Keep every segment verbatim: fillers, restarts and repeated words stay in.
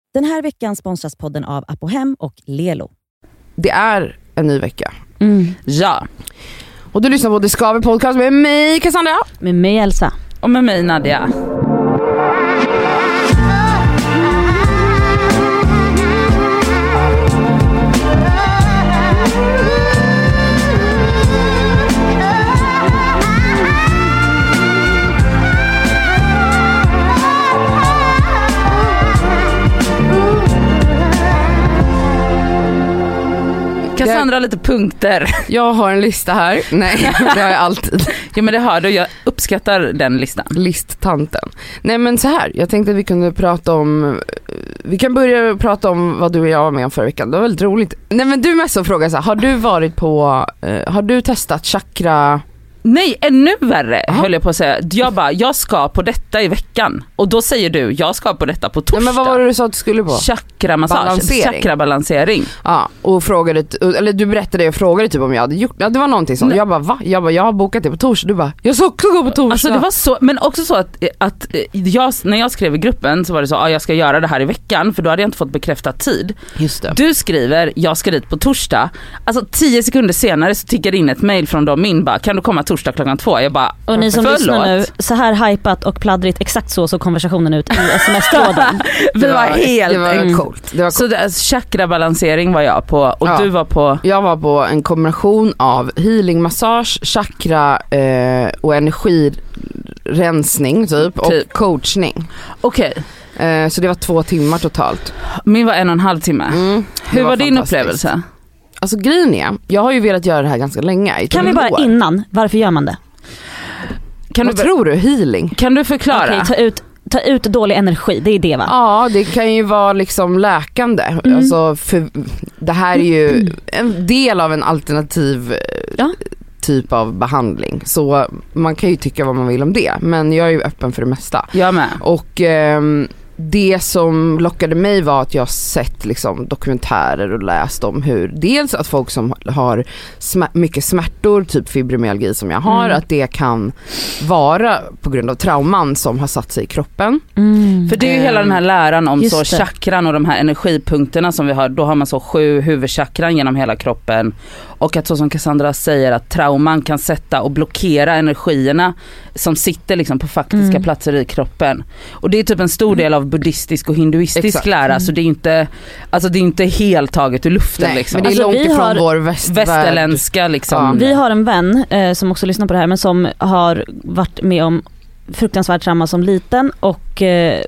Den här veckan sponsras podden av Apohem och Lelo. Det är en ny vecka. Mm. Ja. Och du lyssnar på Det Skaver podcast med mig, Cassandra. Med mig, Elsa. Och med mig, Nadia. Cassandra, lite punkter. Jag har en lista här. Nej, det har jag alltid. Jo, men det har du. Jag uppskattar den listan. Listtanten. Nej, men så här. Jag tänkte att vi kunde prata om... Vi kan börja prata om vad du och jag var med om förra veckan. Det var väldigt roligt. Nej, men du mest så frågar så här. Har du varit på... Eh, har du testat chakra... Nej, ännu värre höll jag på att säga. Jag bara, jag ska på detta i veckan. Och då säger du, jag ska på detta på torsdag. Nej, men vad var det du sa att du skulle på? Chakramassage. Balansering. Chakrabalansering. Ja, och frågade, eller du berättade och frågade typ om jag hade gjort, ja, det var någonting sånt. Jag bara, va? Jag bara, jag har bokat det på torsdag. Du bara, jag ska också gå på torsdag. Alltså det var så, men också så att, att jag, när jag skrev i gruppen så var det så, ja, jag ska göra det här i veckan, för då hade jag inte fått bekräftad tid. Just det. Du skriver, jag ska dit på torsdag. Alltså tio sekunder senare så tickade in ett mejl från dem min bara, kan du komma torsdag klockan två? Jag bara, och ni som lyssnar nu, så här hypat och pladdrigt, exakt så såg konversationen ut i sms-tråden. Vi var, var helt det var mm. coolt. Det var coolt. Så det, chakrabalansering var jag på, och ja. Du var på? Jag var på en kombination av healingmassage, chakra eh, och energirensning typ, och typ. coachning. Okej. Okay. Eh, så det var två timmar totalt. Min var en och en halv timme. Mm, var Hur var din upplevelse? Alltså grejen är, jag har ju velat göra det här ganska länge. Kan vi bara år. innan, varför gör man det? Kan Vad du, tror du? Healing? Kan du förklara? Okej, ta ut, ta ut dålig energi, det är det va? Ja, det kan ju vara liksom läkande. Mm. Alltså för, det här är ju mm. en del av en alternativ ja. typ av behandling. Så man kan ju tycka vad man vill om det. Men jag är ju öppen för det mesta. Jag med. Och... Ehm, det som lockade mig var att jag sett liksom dokumentärer och läst om hur dels att folk som har sm- mycket smärtor, typ fibromyalgi som jag har, mm. att det kan vara på grund av trauman som har satt sig i kroppen. Mm. För det är ju hela den här läran om Just så det. chakran och de här energipunkterna som vi har. Då har man så sju huvudchakran genom hela kroppen. Och att så som Cassandra säger, att trauman kan sätta och blockera energierna som sitter liksom på faktiska mm. platser i kroppen. Och det är typ en stor del av buddhistisk och hinduistisk Exakt. lära, mm. så det är inte, alltså det är inte helt taget ur luften. Nej, liksom. Men det är alltså, långt ifrån har, vår västvärld. Västerländska liksom. Ja. Vi har en vän eh, som också lyssnar på det här, men som har varit med om fruktansvärt trauma som liten och eh,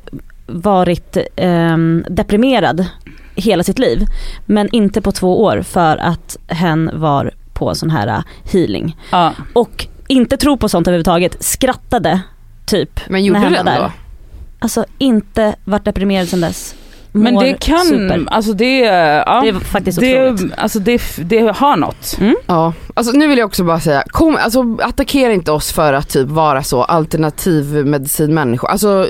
varit eh, deprimerad hela sitt liv, men inte på två år för att hen var på sån här healing. Ja. Och inte tro på sånt överhuvudtaget, skrattade typ. Men gjorde när den där. då? Alltså inte varit deprimerad sedan dess. Men det kan, super. alltså det, ja, det är faktiskt det, otroligt. alltså det, det har något. Mm. Ja, alltså nu vill jag också bara säga, kom, alltså attackera inte oss för att typ vara så alternativ medicinmänniskor. Alltså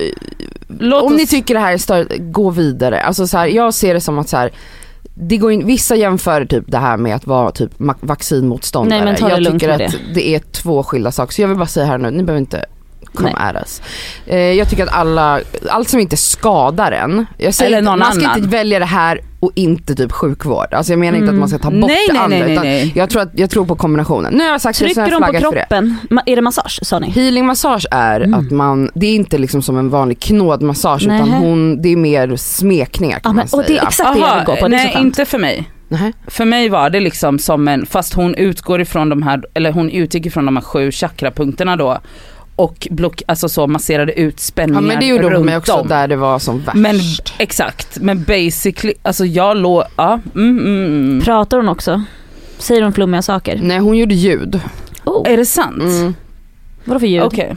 Låt om oss... ni tycker det här är större, gå vidare. Alltså så här, jag ser det som att så här, det går in, vissa jämför typ det här med att vara typ vaccinmotståndare. Nej, men ta det jag lugnt tycker med att det. det är två skilda saker. Så jag vill bara säga här nu, ni behöver inte come at us. Eh, jag tycker att alla, allt som inte skadar en, jag säger Eller någon man ska annan. inte välja det här och inte typ sjukvård. Alltså jag menar Mm. inte att man ska ta bort Nej, det nej, andra, nej, nej, utan nej. jag tror att jag tror på kombinationen. Nu har jag sagt det, så Trycker jag de på flaggar för det. kroppen? Ma- Är det massage, sa ni? Healingmassage är Mm. att man, det är inte liksom som en vanlig knådmassage, Nej. utan hon, det är mer smekningar kan Ja, men, man och säga. det är exakt det jag vill gå på. Det är så nej, skönt. inte för mig. Nej. För mig var det liksom som en, fast hon utgår ifrån de här, eller hon utgick ifrån de här sju chakrapunkterna då, och block, alltså så masserade ut spänningar Ja, men det gjorde runt de också om. där det var som värst. Men exakt, men basically, alltså jag låg, ja, mm, mm, mm. Pratar hon också? Säger hon flummiga saker? Nej, hon gjorde ljud. Oh. Är det sant? Mm. Vadå för ljud? Okej.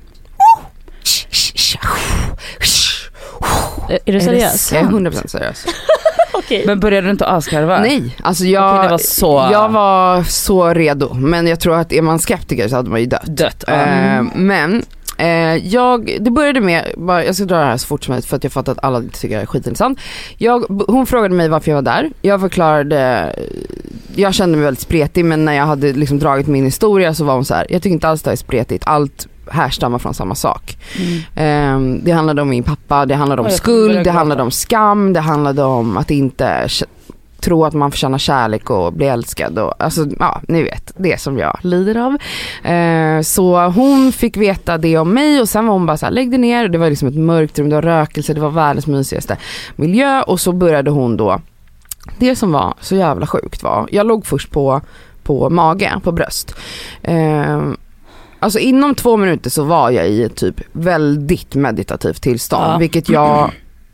Är, är du seriös? Jag är hundra procent seriös. Okej. Men började du inte askarva? Nej, alltså jag, Okej, det var så... jag var så redo. Men jag tror att är man skeptiker så hade man ju dött. Dött, ja. eh, Men eh, jag, det började med, bara, jag ska dra det här så fort som möjligt för att jag fattar att alla inte tycker det är skitintressant. Jag, hon frågade mig varför jag var där. Jag förklarade jag kände mig väldigt spretig, men när jag hade liksom dragit min historia så var hon så här: jag tycker inte alls det är spretigt, allt härstammar från samma sak. Mm. Um, det handlade om min pappa, det handlade om oh, skuld, det handlade om skam, det handlade om att inte tro att man får känna kärlek och bli älskad och, alltså, ja, ni vet, det som jag lider av. Uh, så hon fick veta det om mig och sen var hon bara så här: lägg det ner. Det var liksom ett mörkt rum, det var rökelse, det var världens mysigaste miljö. Och så började hon då, det som var så jävla sjukt var, jag låg först på, på mage, på bröst. Uh, Alltså inom två minuter så var jag i ett typ väldigt meditativt tillstånd, ja. Vilket jag,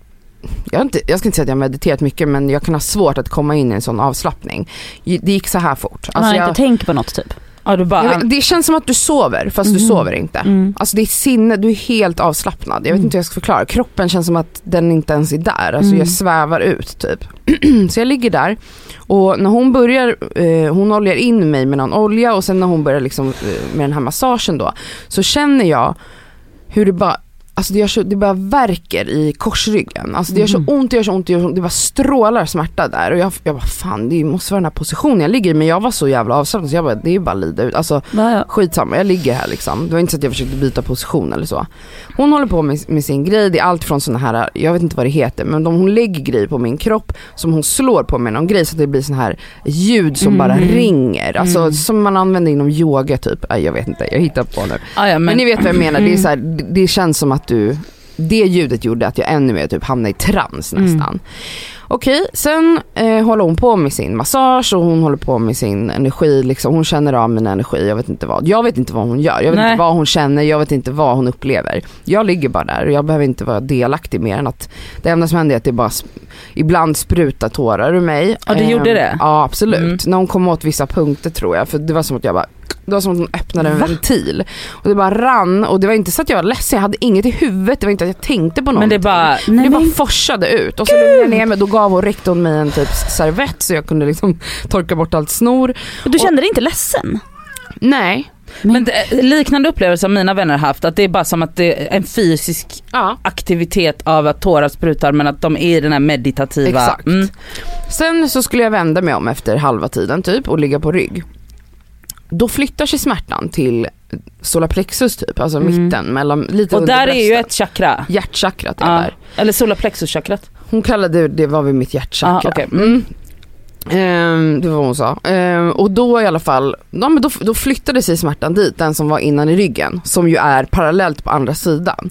jag, inte, jag ska inte säga att jag har mediterat mycket, men jag kan ha svårt att komma in i en sån avslappning. Det gick så här fort. Man alltså jag, inte tänker på något typ. Ja, du bara, vet, det känns som att du sover fast mm. du sover inte. Mm. Alltså ditt sinne, du är helt avslappnad. Jag vet mm. inte hur jag ska förklara. Kroppen känns som att den inte ens är där. Alltså mm. jag svävar ut typ. Så jag ligger där och när hon börjar eh, hon oljar in mig med någon olja och sen när hon börjar liksom eh, med den här massagen då, så känner jag hur det bara, alltså det gör så, det bara verkar i korsryggen. Alltså det gör så ont, det gör så ont, det, gör så ont, det bara strålar smärta där. Och jag, jag bara, fan, det måste vara den här positionen jag ligger i. Men jag var så jävla avslappnad så jag bara, det är ju bara lida ut. Alltså Naja. skitsamma, jag ligger här liksom. Det var inte så att jag försökte byta position eller så. Hon håller på med, med sin grej. Det är allt från såna här, jag vet inte vad det heter, men de, hon lägger grejer på min kropp som hon slår på med någon grej så att det blir sån här ljud som mm. bara ringer. Alltså mm. som man använder inom yoga typ. Aj, jag vet inte, jag hittar på nu. Ah, ja, men... men ni vet vad jag menar. Det är så här, det, det känns som att du, det ljudet gjorde att jag ännu mer typ hamnade i trans nästan. Mm. Okej, sen eh, håller hon på med sin massage och hon håller på med sin energi liksom. Hon känner av min energi, jag vet inte vad. Jag vet inte vad hon gör, jag vet Nej. inte vad hon känner, jag vet inte vad hon upplever. Jag ligger bara där och jag behöver inte vara delaktig mer än att det enda som händer är att det bara sp- ibland sprutar tårar ur mig. Ja, du eh, gjorde det? Ja, absolut. Mm. När hon kom åt vissa punkter tror jag, för det var som att jag bara det var som att hon öppnade en Va? ventil och det bara rann och det var inte så att jag var ledsen, jag hade inget i huvudet, det var inte att jag tänkte på någonting. Men det bara, nej, det bara men... forsade ut och så lugnade jag ner mig, då gav hon räckte hon mig en typ servett så jag kunde liksom torka bort allt snor. Och du kände dig inte ledsen? Nej. Men, men det, liknande upplevelser som mina vänner haft, att det är bara som att det är en fysisk ja. aktivitet av att tårar sprutar, men att de är i den här meditativa. Exakt. Mm. Sen så skulle jag vända mig om efter halva tiden typ och ligga på rygg. Då flyttar sig smärtan till solarplexus typ, alltså mm. mitten mellan lite och under där bröstet. Är ju ett chakra. Hjärtchakrat är ja. där. Eller solarplexus-chakrat. Hon kallade det, det var vid mitt hjärtchakra. Ah, okay. mm. ehm, det var vad hon sa. Ehm, och då i alla fall, ja, men då, då flyttade sig smärtan dit, den som var innan i ryggen, som ju är parallellt på andra sidan.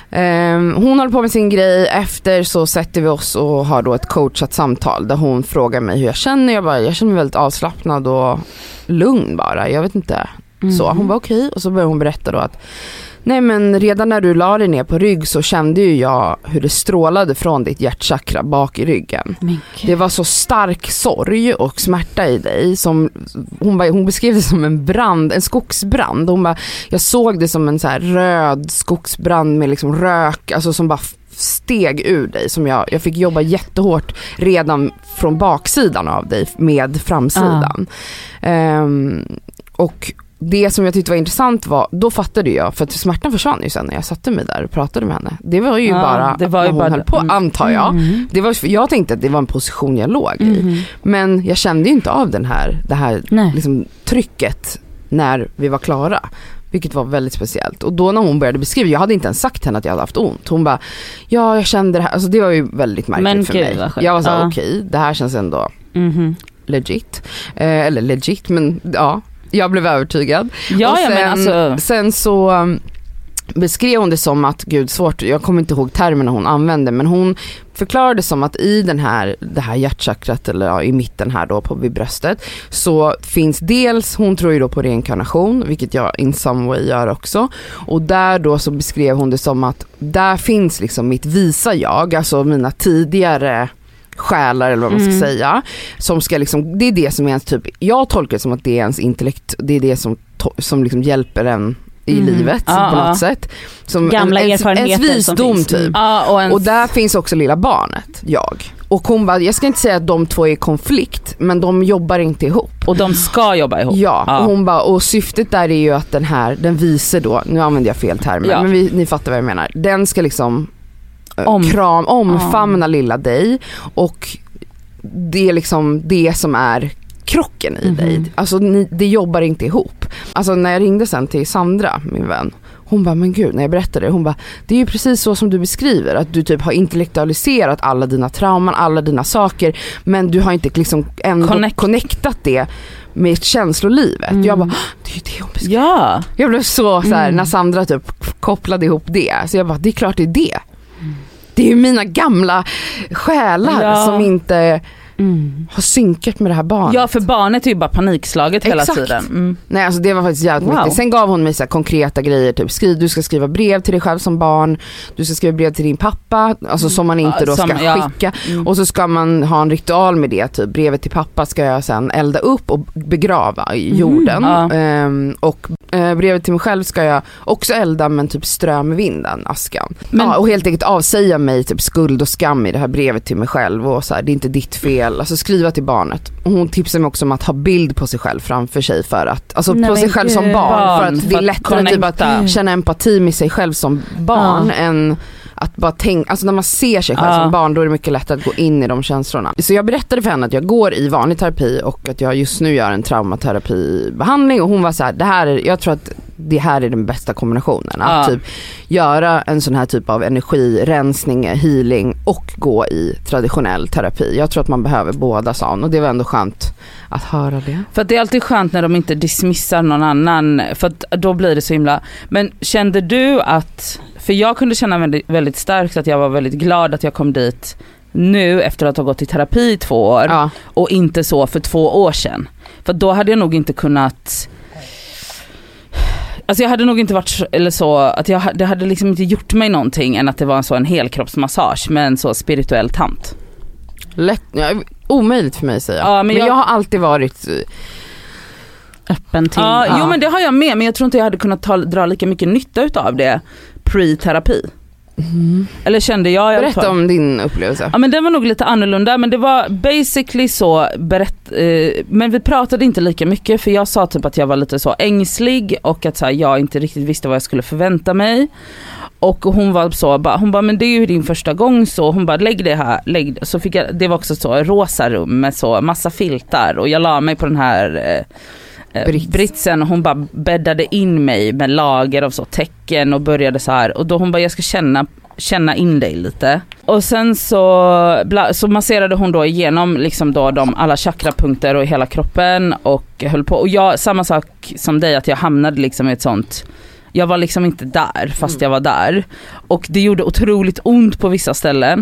Ehm, hon håller på med sin grej. Efter så sätter vi oss och har då ett coachat samtal där hon frågar mig hur jag känner. Jag bara, jag känner mig väldigt avslappnad och lugn bara, jag vet inte. Mm. Så hon var okej okay. Och så började hon berätta då att nej, men redan när du la dig ner på rygg så kände ju jag hur det strålade från ditt hjärtchakra bak i ryggen. Det var så stark sorg och smärta i dig som hon, bara, hon beskrev det som en brand, en skogsbrand. Hon bara, jag såg det som en så här röd skogsbrand med liksom rök, alltså som bara steg ur dig, som jag, jag fick jobba jättehårt redan från baksidan av dig med framsidan. Uh. Um, och det som jag tyckte var intressant var, då fattade jag, för att smärtan försvann ju sen när jag satte mig där och pratade med henne. Det var ju ja, bara det var ju hon bara, höll på, antar jag. Mm. Det var, jag tänkte att det var en position jag låg i. Mm. Men jag kände ju inte av den här, det här liksom, trycket när vi var klara. Vilket var väldigt speciellt. Och då när hon började beskriva, jag hade inte ens sagt henne att jag hade haft ont. Hon bara, ja jag kände det här. Alltså det var ju väldigt märkligt Men för mig. Jag var så ja. okej, okay, det här känns ändå mm-hmm. legit. Eh, eller legit, men ja. Jag blev övertygad. Ja, och sen, ja, men alltså... sen så um, beskrev hon det som att, gud svårt, jag kommer inte ihåg termerna hon använde, men hon förklarade som att i den här, det här hjärtchakrat, eller ja, i mitten här då på vid bröstet, så finns dels, hon tror ju då på reinkarnation, vilket jag in some way gör också, och där då så beskrev hon det som att där finns liksom mitt visa jag, alltså mina tidigare själar eller vad man ska mm. säga, som ska liksom, det är det som är ens typ, jag tolkar det som att det är ens intellekt, det är det som, som liksom hjälper en i mm. livet ah, på något ah. sätt. Som gamla en, erfarenheter ens visdom som finns. Typ. Ah, och, ens... och där finns också lilla barnet, jag. Och hon bara, jag ska inte säga att de två är i konflikt, men de jobbar inte ihop. Och de ska jobba ihop. Ja, ah. och hon bara, och syftet där är ju att den här, den visar då, nu använder jag fel termer, ja. men vi, ni fattar vad jag menar. Den ska liksom Om. kram, omfamna ah. lilla dig, och det är liksom det som är krocken i Mm-hmm. dig. Alltså ni, det jobbar inte ihop. Alltså när jag ringde sen till Sandra, min vän, hon bara, men gud, när jag berättade det, hon bara, det är ju precis så som du beskriver, att du typ har intellektualiserat alla dina trauman, alla dina saker, men du har inte liksom ändå Connect. connectat det med känslolivet. Mm. Jag bara, det är ju det hon beskriver. Ja. Jag blev så, så här, Mm. när Sandra typ kopplade ihop det, så jag bara, det är klart det är det. Mm. Det är ju mina gamla själar Ja. som inte Mm. har synkat med det här barnet. Ja, för barnet är ju bara panikslaget hela Exakt. tiden. Mm. Nej, alltså det var faktiskt jävligt Wow. mycket. Sen gav hon mig så här konkreta grejer, typ skriv, du ska skriva brev till dig själv som barn, du ska skriva brev till din pappa, alltså som man inte då Som- ska ja. skicka. Mm. Och så ska man ha en ritual med det, typ brevet till pappa ska jag sen elda upp och begrava i jorden. Ja. Ehm, och eh, brevet till mig själv ska jag också elda, men typ strö med vinden, askan. Men- ja, och helt enkelt avsäga mig typ skuld och skam i det här brevet till mig själv, och så här, det är inte ditt fel, alltså skriva till barnet. Och hon tipsade mig också om att ha bild på sig själv framför sig, för att alltså Nej, på sig men själv som gud. barn, Barn, för att det för är att lättare typ att connecta. känna empati med sig själv som barn Ja. än att bara tänka, alltså när man ser sig själv Ja. som barn, då är det mycket lättare att gå in i de känslorna. Så jag berättade för henne att jag går i vanlig terapi och att jag just nu gör en traumaterapibehandling, och hon var så här, det här är, jag tror att det här är den bästa kombinationen, att Ja. typ göra en sån här typ av energirensning, healing och gå i traditionell terapi. Jag tror att man behöver båda, sa hon, och det var ändå skönt att höra det. För att det är alltid skönt när de inte dismissar någon annan, för att då blir det så himla. Men kände du att, för jag kunde känna väldigt, väldigt starkt att jag var väldigt glad att jag kom dit nu efter att ha gått i terapi i två år, Ja. och inte så för två år sedan. För då hade jag nog inte kunnat, alltså jag hade nog inte varit så, eller så att jag, det hade liksom inte gjort mig någonting än att det var en så en helkroppsmassage med en så spirituell tant. Lätt, ja, omöjligt för mig att säga. Ja, men men jag- jag har alltid varit Öppen till. Ja, Ja. jo men det har jag med, men jag tror inte jag hade kunnat ta, dra lika mycket nytta utav det pre-terapi. Eller kände jag i alla fall. Berätta om din upplevelse. Ja, men den var nog lite annorlunda, men det var basically så berätt, eh, men vi pratade inte lika mycket, för jag sa typ att jag var lite så ängslig och att så här, jag inte riktigt visste vad jag skulle förvänta mig. Och hon var så, bara, hon bara, men det är ju din första gång, så hon bara, lägg det här, lägg det. Så fick jag, det var också så rosa rum med så massa filtar, och jag la mig på den här eh, Brits. britsen, och hon bara bäddade in mig med lager av så tecken och började så här, och då hon bara, jag ska känna känna in dig lite. Och sen så, bla, så masserade hon då igenom liksom då de alla chakrapunkter och hela kroppen och höll på. Och jag, samma sak som dig, att jag hamnade liksom i ett sånt, jag var liksom inte där fast jag var där. Och det gjorde otroligt ont på vissa ställen.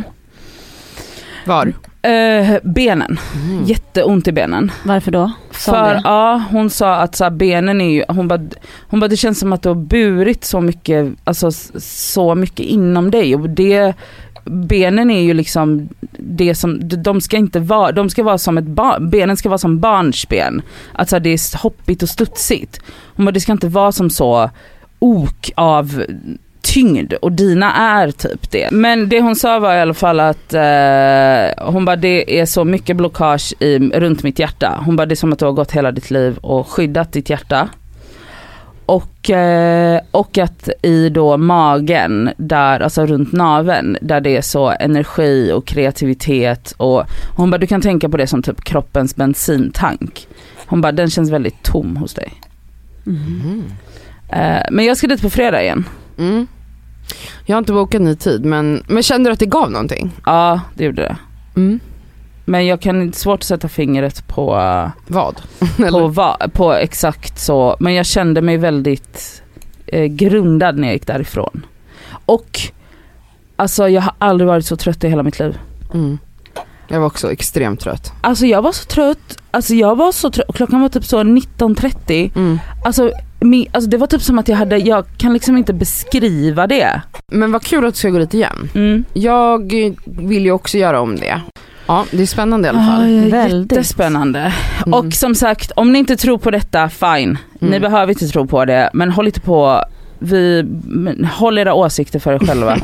Var? Eh, benen. Mm. Jätteont i benen. Varför då? Sa För det? ja, hon sa att så här, benen är ju, hon bara, hon bara det känns som att du har burit så mycket, alltså så mycket inom dig, och det, benen är ju liksom det som, de ska inte vara, de ska vara som ett barn, benen ska vara som barnsben, att så här, det är hoppigt och studsigt. Hon bara, det ska inte vara som så ok av tyngd, och dina är typ det. Men det hon sa var i alla fall att eh, hon bara, det är så mycket blockage i, runt mitt hjärta. Hon bara, det är som att du har gått hela ditt liv och skyddat ditt hjärta. Och, eh, och att i då magen, där, alltså runt naveln, där det är så energi och kreativitet, och hon bara, du kan tänka på det som typ kroppens bensintank. Hon bara, den känns väldigt tom hos dig. Mm. Eh, men jag ska dit på fredag igen. Mm. Jag har inte bokat ny tid, men, men kände du att det gav någonting? Ja, det gjorde det. Mm. Men jag kan inte, svårt att sätta fingret på, Vad? på, va, på exakt så. Men jag kände mig väldigt eh, grundad när jag gick därifrån. Och alltså jag har aldrig varit så trött i hela mitt liv. Mm. Jag var också extremt trött. Alltså jag var så trött. Alltså jag var så trött. Klockan var typ så nitton trettio. Mm. Alltså, min, alltså det var typ som att jag hade, jag kan liksom inte beskriva det. Men vad kul att du ska gå dit igen. Mm. Jag vill ju också göra om det. Ja, det är spännande i alla fall. Ja, Väldigt. jättespännande. Mm. Och som sagt, om ni inte tror på detta, fine. Ni Mm. behöver inte tro på det, men håll inte på, vi, men håll era åsikter för er själva.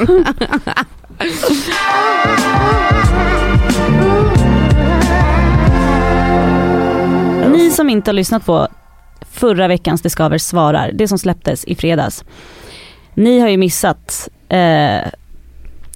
Ni som inte har lyssnat på förra veckans Det Skaver svarar, det som släpptes i fredags. Ni har ju missat eh,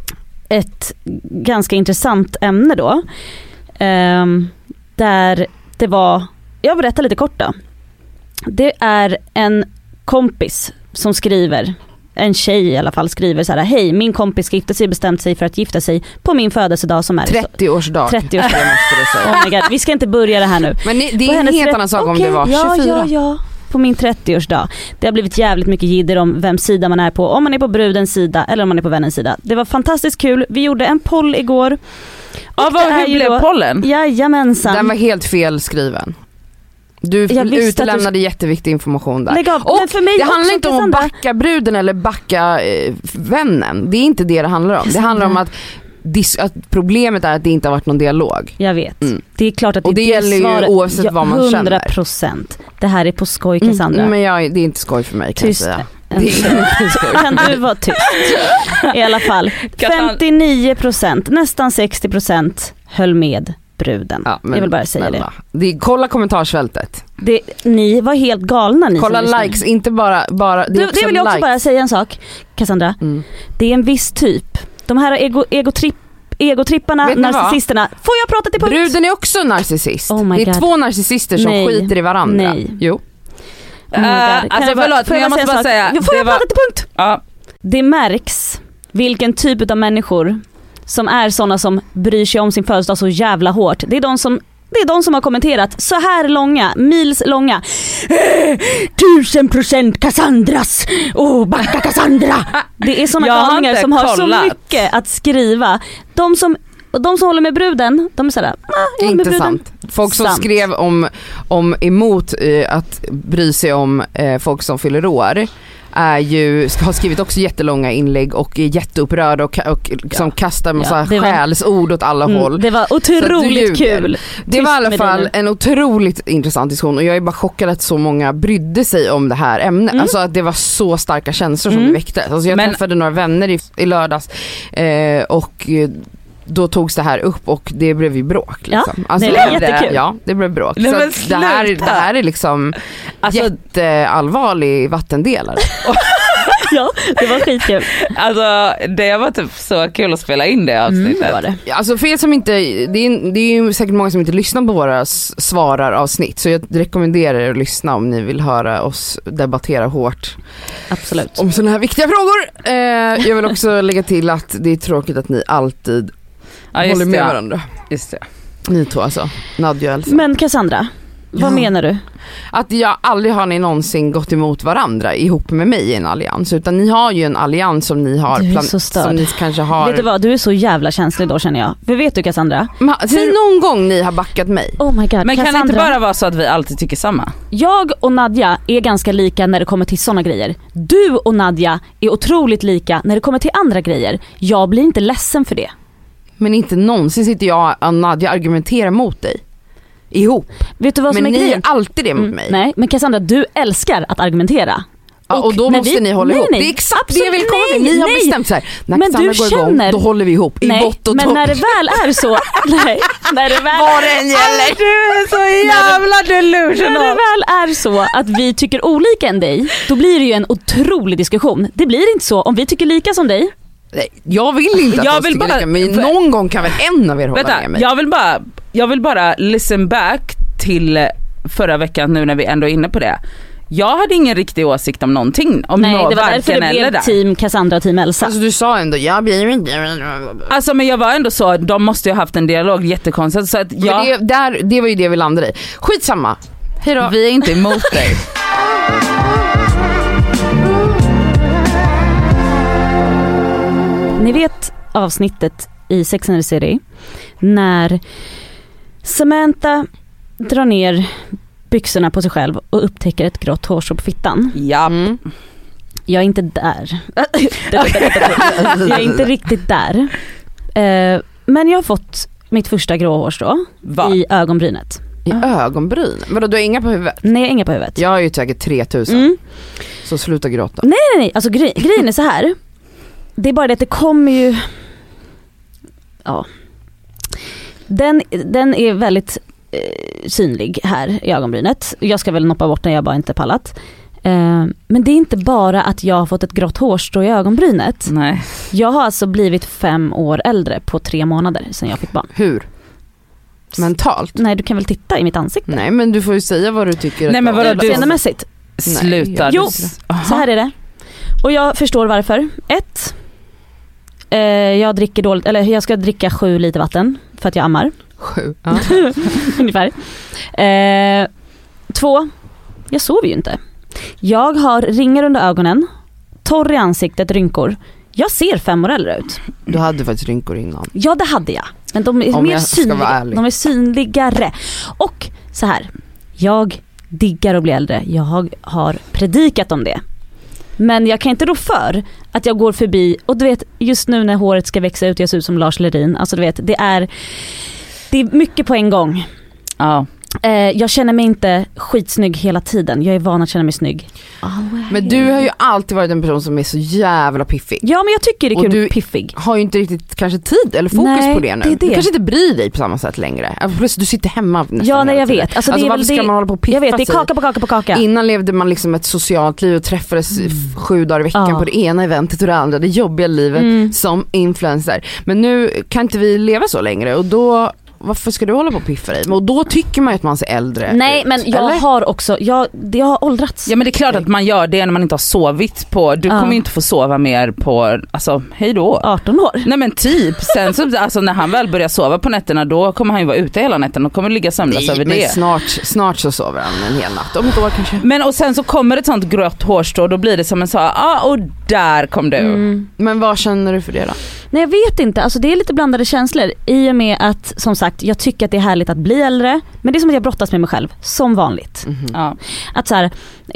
ett ganska intressant ämne då. Eh, där det var, jag berättar lite kort då. Det är en kompis som skriver, en tjej i alla fall skriver så här: hej, min kompis ska gifta sig, bestämt sig för att gifta sig på min födelsedag som är trettio-årsdag. trettio-årsdag. Oh my God, vi ska inte börja det här nu. Men det är en helt annan sak okay, om det var tjugofyra. Ja, ja, ja. På min trettio-årsdag. Det har blivit jävligt mycket jidder om vem sida man är på. Om man är på brudens sida eller om man är på vännens sida. Det var fantastiskt kul. Vi gjorde en poll igår. Ja, vad hur blev då, pollen? Jajamensan. Den var helt fel skriven. Du utelämnade du... jätteviktig information där. Lägg av. Och men för mig det handlar inte om Cassandra. att backa bruden eller backa eh, vännen. Det är inte det det handlar om. Cassandra. Det handlar om att, dis- att problemet är att det inte har varit någon dialog. Jag vet. Mm. Det är klart att det, och det, det gäller ju oavsett ja, vad man känner. hundra procent. Det här är på skoj, Cassandra. Mm, men jag, det är inte skoj för mig, kan tyst. jag säga. Det är skoj. Kan du vara tyst? I alla fall. femtionio procent, nästan sextio procent höll med bruden. Ja, jag vill bara säga snälla. det. det. Kolla kommentarsfältet. Det, ni var helt galna. Ni kolla likes, inte bara... bara det, du, det vill jag också likes. Bara säga en sak, Cassandra. Mm. Det är en viss typ. De här ego, egotripp, egotripparna, narcissisterna. Får jag prata till punkt? Bruden är också narcissist. Oh det är God. två narcissister som Nej. skiter i varandra. Nej. Jo. Oh uh, alltså jag bara, förlåt, men jag måste bara säga... Jo, får jag var... prata till punkt? Ja. Det märks vilken typ av människor som är såna som bryr sig om sin födelsedag så jävla hårt. Det är de som Det är de som har kommenterat så här långa, mils långa. Tusen procent Cassandras. Åh, oh, backa Cassandra. Det är såna galningar som har kollat. Så mycket att skriva. De som, de som håller med bruden, de är sådär. Ah, inte sant. Folk som sant. skrev om, om emot eh, att bry sig om eh, folk som fyller år. Är ju, har skrivit också jättelånga inlägg och är jätteupprörd och, och liksom ja. kastar massa ja, skällsord åt alla mm, håll. Det var otroligt kul. Det var i alla fall en otroligt intressant diskussion och jag är bara chockad att så många brydde sig om det här ämnet. Mm. Alltså att det var så starka känslor som mm. det väckte. Alltså jag Men, träffade några vänner i, i lördags eh, och då togs det här upp och det blev ju bråk liksom. Ja, alltså, det är jättekul. Ja, det blev bråk. Nej, så det, här, det här är liksom alltså, jätteallvarlig vattendelare. Ja, det var skitkul. Alltså det var typ så kul att spela in det avsnittet. Mm, var det. Alltså för er som inte, det är, det är ju säkert många som inte lyssnar på våra svarar avsnitt, så jag rekommenderar er att lyssna om ni vill höra oss debattera hårt. Absolut. Om sådana här viktiga frågor. Eh, jag vill också lägga till att det är tråkigt att ni alltid ja, håller med det. varandra. Just det. Ni två alltså, Nadja och Elsa. Men Cassandra, vad ja. menar du? Att jag aldrig har ni någonsin gått emot varandra ihop med mig i en allians, utan ni har ju en allians som ni har plan- som ni kanske har. Vet du vad, du är så jävla känslig då känner jag. För vet du Cassandra? Men, säg någon gång ni har backat mig. Oh my God. Men Cassandra, kan det inte bara vara så att vi alltid tycker samma? Jag och Nadja är ganska lika när det kommer till såna grejer. Du och Nadja är otroligt lika när det kommer till andra grejer. Jag blir inte ledsen för det. Men inte någonsin sitter jag och Nadja argumenterar mot dig. Ihop. Vet du vad som men är ni grejen? är alltid det mot mig. Mm, nej, men Cassandra, du älskar att argumentera. Ja, och, och då måste vi, ni hålla nej, ihop. Nej, det är exakt absolut, det jag vill komma till. Ni har nej. bestämt så här. När men Cassandra går känner, igång, då håller vi ihop. I nej, bott och men topp. när det väl är så. Nej, när det väl Vad det än gäller. Du är så jävla delusional. När det väl är så att vi tycker olika än dig, då blir det ju en otrolig diskussion. Det blir inte så om vi tycker lika som dig. Nej, jag vill inte att jag vill bara, lika, men någon gång kan väl en av er hålla vänta, med mig. Jag vill bara, jag vill bara listen back till förra veckan nu när vi ändå är inne på det. Jag hade ingen riktig åsikt om någonting. Om Nej, någon, det var därför det blev team Cassandra och team Elsa. Alltså du sa ändå, jag blir inte... Alltså men jag var ändå så, de måste ju ha haft en dialog jättekonstigt. Så att jag... det, där, det var ju det vi landade i. Skitsamma. Hejdå. Vi är inte emot dig. Ni vet avsnittet i Sex and the City när Samantha drar ner byxorna på sig själv och upptäcker ett grått hårstrå på fittan. Ja. Mm. Jag är inte där. Jag är inte riktigt där. Men jag har fått mitt första grå hårstrå Va? i ögonbrynet. I ögonbryn? Vadå, du har inga på huvudet? Nej, jag har inga på huvudet. Jag har ju säkert tre tusen. Mm. Så sluta gråta. Nej, nej, nej. Alltså gre- grejen är så här. Det är bara det att det kommer ju... Ja. Den, den är väldigt eh, synlig här i ögonbrynet. Jag ska väl noppa bort den, jag bara inte pallat. Eh, men det är inte bara att jag har fått ett grått hårstrå i ögonbrynet. Nej. Jag har alltså blivit fem år äldre på tre månader sedan jag fick barn. Hur? Mentalt? Nej, du kan väl titta i mitt ansikte? Nej, men du får ju säga vad du tycker. Nej, men vadå, du... Utseendemässigt? Sluta. Jo, så här är det. Och jag förstår varför. Ett, eh, jag dricker dåligt, eller jag ska dricka sju liter vatten för att jag ammar. Sju? Ja. Ungefär. Eh, två, jag sover ju inte. Jag har ringar under ögonen, torr i ansiktet, rynkor. Jag ser fem år äldre ut. Du hade faktiskt rynkor innan. Ja, det hade jag. Men de är Om mer jag ska synliga. vara ärlig. De är synligare. Och så här, jag diggar att bli äldre. Jag har predikat om det. Men jag kan inte rå för att jag går förbi, och du vet, just nu när håret ska växa ut, jag ser ut som Lars Lerin. Alltså du vet, det är det är mycket på en gång. Ja. Eh, jag känner mig inte skitsnygg hela tiden. Jag är van att känna mig snygg. Oh, men du har ju alltid varit en person som är så jävla piffig. Ja, men jag tycker det är och kul du piffig. Har ju inte riktigt kanske tid eller fokus nej, på det nu. Det är det. Du kanske inte bryr dig på samma sätt längre. Alltså, plus du sitter hemma nästan. Ja, nej, jag vet. Alltså, alltså det är varför väl ska det... man hålla på och piffa Jag vet, det är sig? kaka på kaka på kaka. Innan levde man liksom ett socialt liv och träffades mm. sju dagar i veckan ja. på det ena eventet och det andra. Det jobbiga livet mm. som influencer. Men nu kan inte vi leva så längre, och då... Varför ska du hålla på och piffa dig? Och då tycker man ju att man ser äldre Nej, ut, men jag eller? har också, jag, jag har åldrats. Ja, men det är klart att man gör det när man inte har sovit på, du ja. kommer ju inte få sova mer på, alltså hej då. arton år. Nej, men typ, sen så, alltså när han väl börjar sova på nätterna, då kommer han ju vara ute hela nätten och kommer ligga sömnlös över men det. Snart, snart så sover han en hel natt, om ett år kanske. Men och sen så kommer ett sånt grått hårstrå, då blir det som en så, ah, och där kom du. Mm. Men vad känner du för det då? Nej, jag vet inte, alltså det är lite blandade känslor i och med att, som sagt, jag tycker att det är härligt att bli äldre, men det är som att jag brottas med mig själv, som vanligt. Mm-hmm. Ja. Att så här,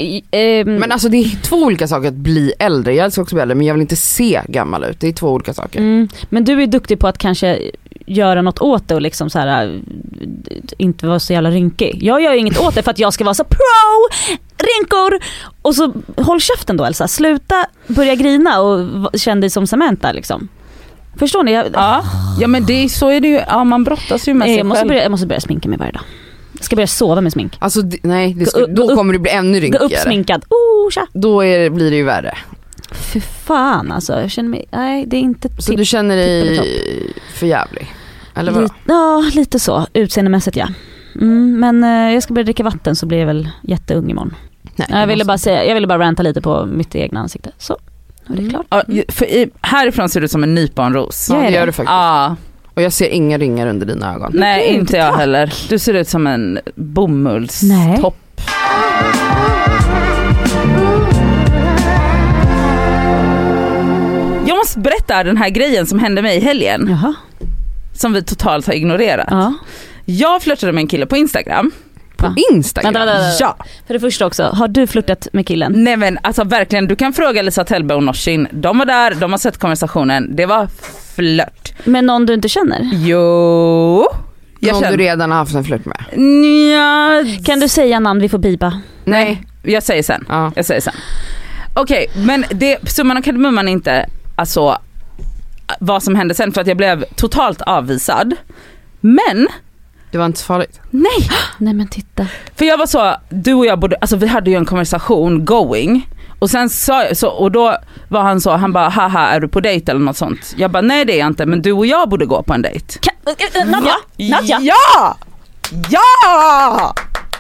eh, men alltså det är två olika saker att bli äldre. Jag älskar också bli äldre, men jag vill inte se gammal ut. Det är två olika saker. Mm, men du är duktig på att kanske göra något åt det och liksom så här, inte vara så jävla rynkig. Jag gör ju inget åt det för att jag ska vara så pro, rynkor, och så håll käften då, Elsa. Sluta börja grina och känn dig som Samantha liksom. Förstår ni? Jag, ja. ja, men det, så är det ju. Ja, man brottas ju med sig jag måste själv. Börja, jag måste börja sminka mig varje dag. Jag ska börja sova med smink. Alltså nej, det ska, gå, då gå kommer du bli ännu rynkigare. Gå upp sminkad. Oh, tja. Då är, blir det ju värre. För fan alltså, jag känner mig, nej det är inte Så du känner dig för jävlig? Eller vad? Lite, ja, lite så. Utseendemässigt, ja. Mm, men eh, jag ska börja dricka vatten så blir jag väl jätteung imorgon. Nej, jag ville bara säga, jag ville bara ranta lite på mitt egna ansikte. Så, är det klart. Ja, för i, härifrån ser du ut som en nyponros. Ja, det gör du faktiskt. Ja. Och jag ser inga ringar under dina ögon. Nej, inte, inte jag heller. Du ser ut som en bomullstopp. Jag måste berätta den här grejen som hände mig i helgen. Jaha. Som vi totalt har ignorerat. Ja. Jag flörtade med en kille på Instagram. På Instagram? Vänta, vänta, vänta. Ja. För det första också, har du flörtat med killen? Nej, men alltså verkligen, du kan fråga Lisa Tellberg och Norsin. De var där, de har sett konversationen. Det var flört. Men någon du inte känner? Jo. Jag någon känner. du redan har haft en flört med? Ja. Kan du säga namn, vi får bipa? Nej, jag säger sen. Ja. Jag säger sen. Okej, okay, men det, summan av kardemumman är inte alltså vad som hände sen, för att jag blev totalt avvisad. Men det var inte så farligt. Nej. Nej, men titta. För jag var så, du och jag borde, alltså vi hade ju en konversation going. Och sen sa så, och då var han så, han bara, haha, är du på dejt eller något sånt? Jag bara, nej det är jag inte, men du och jag borde gå på en dejt. Kan, äh, äh, Nadja? Nadja? Ja! Ja!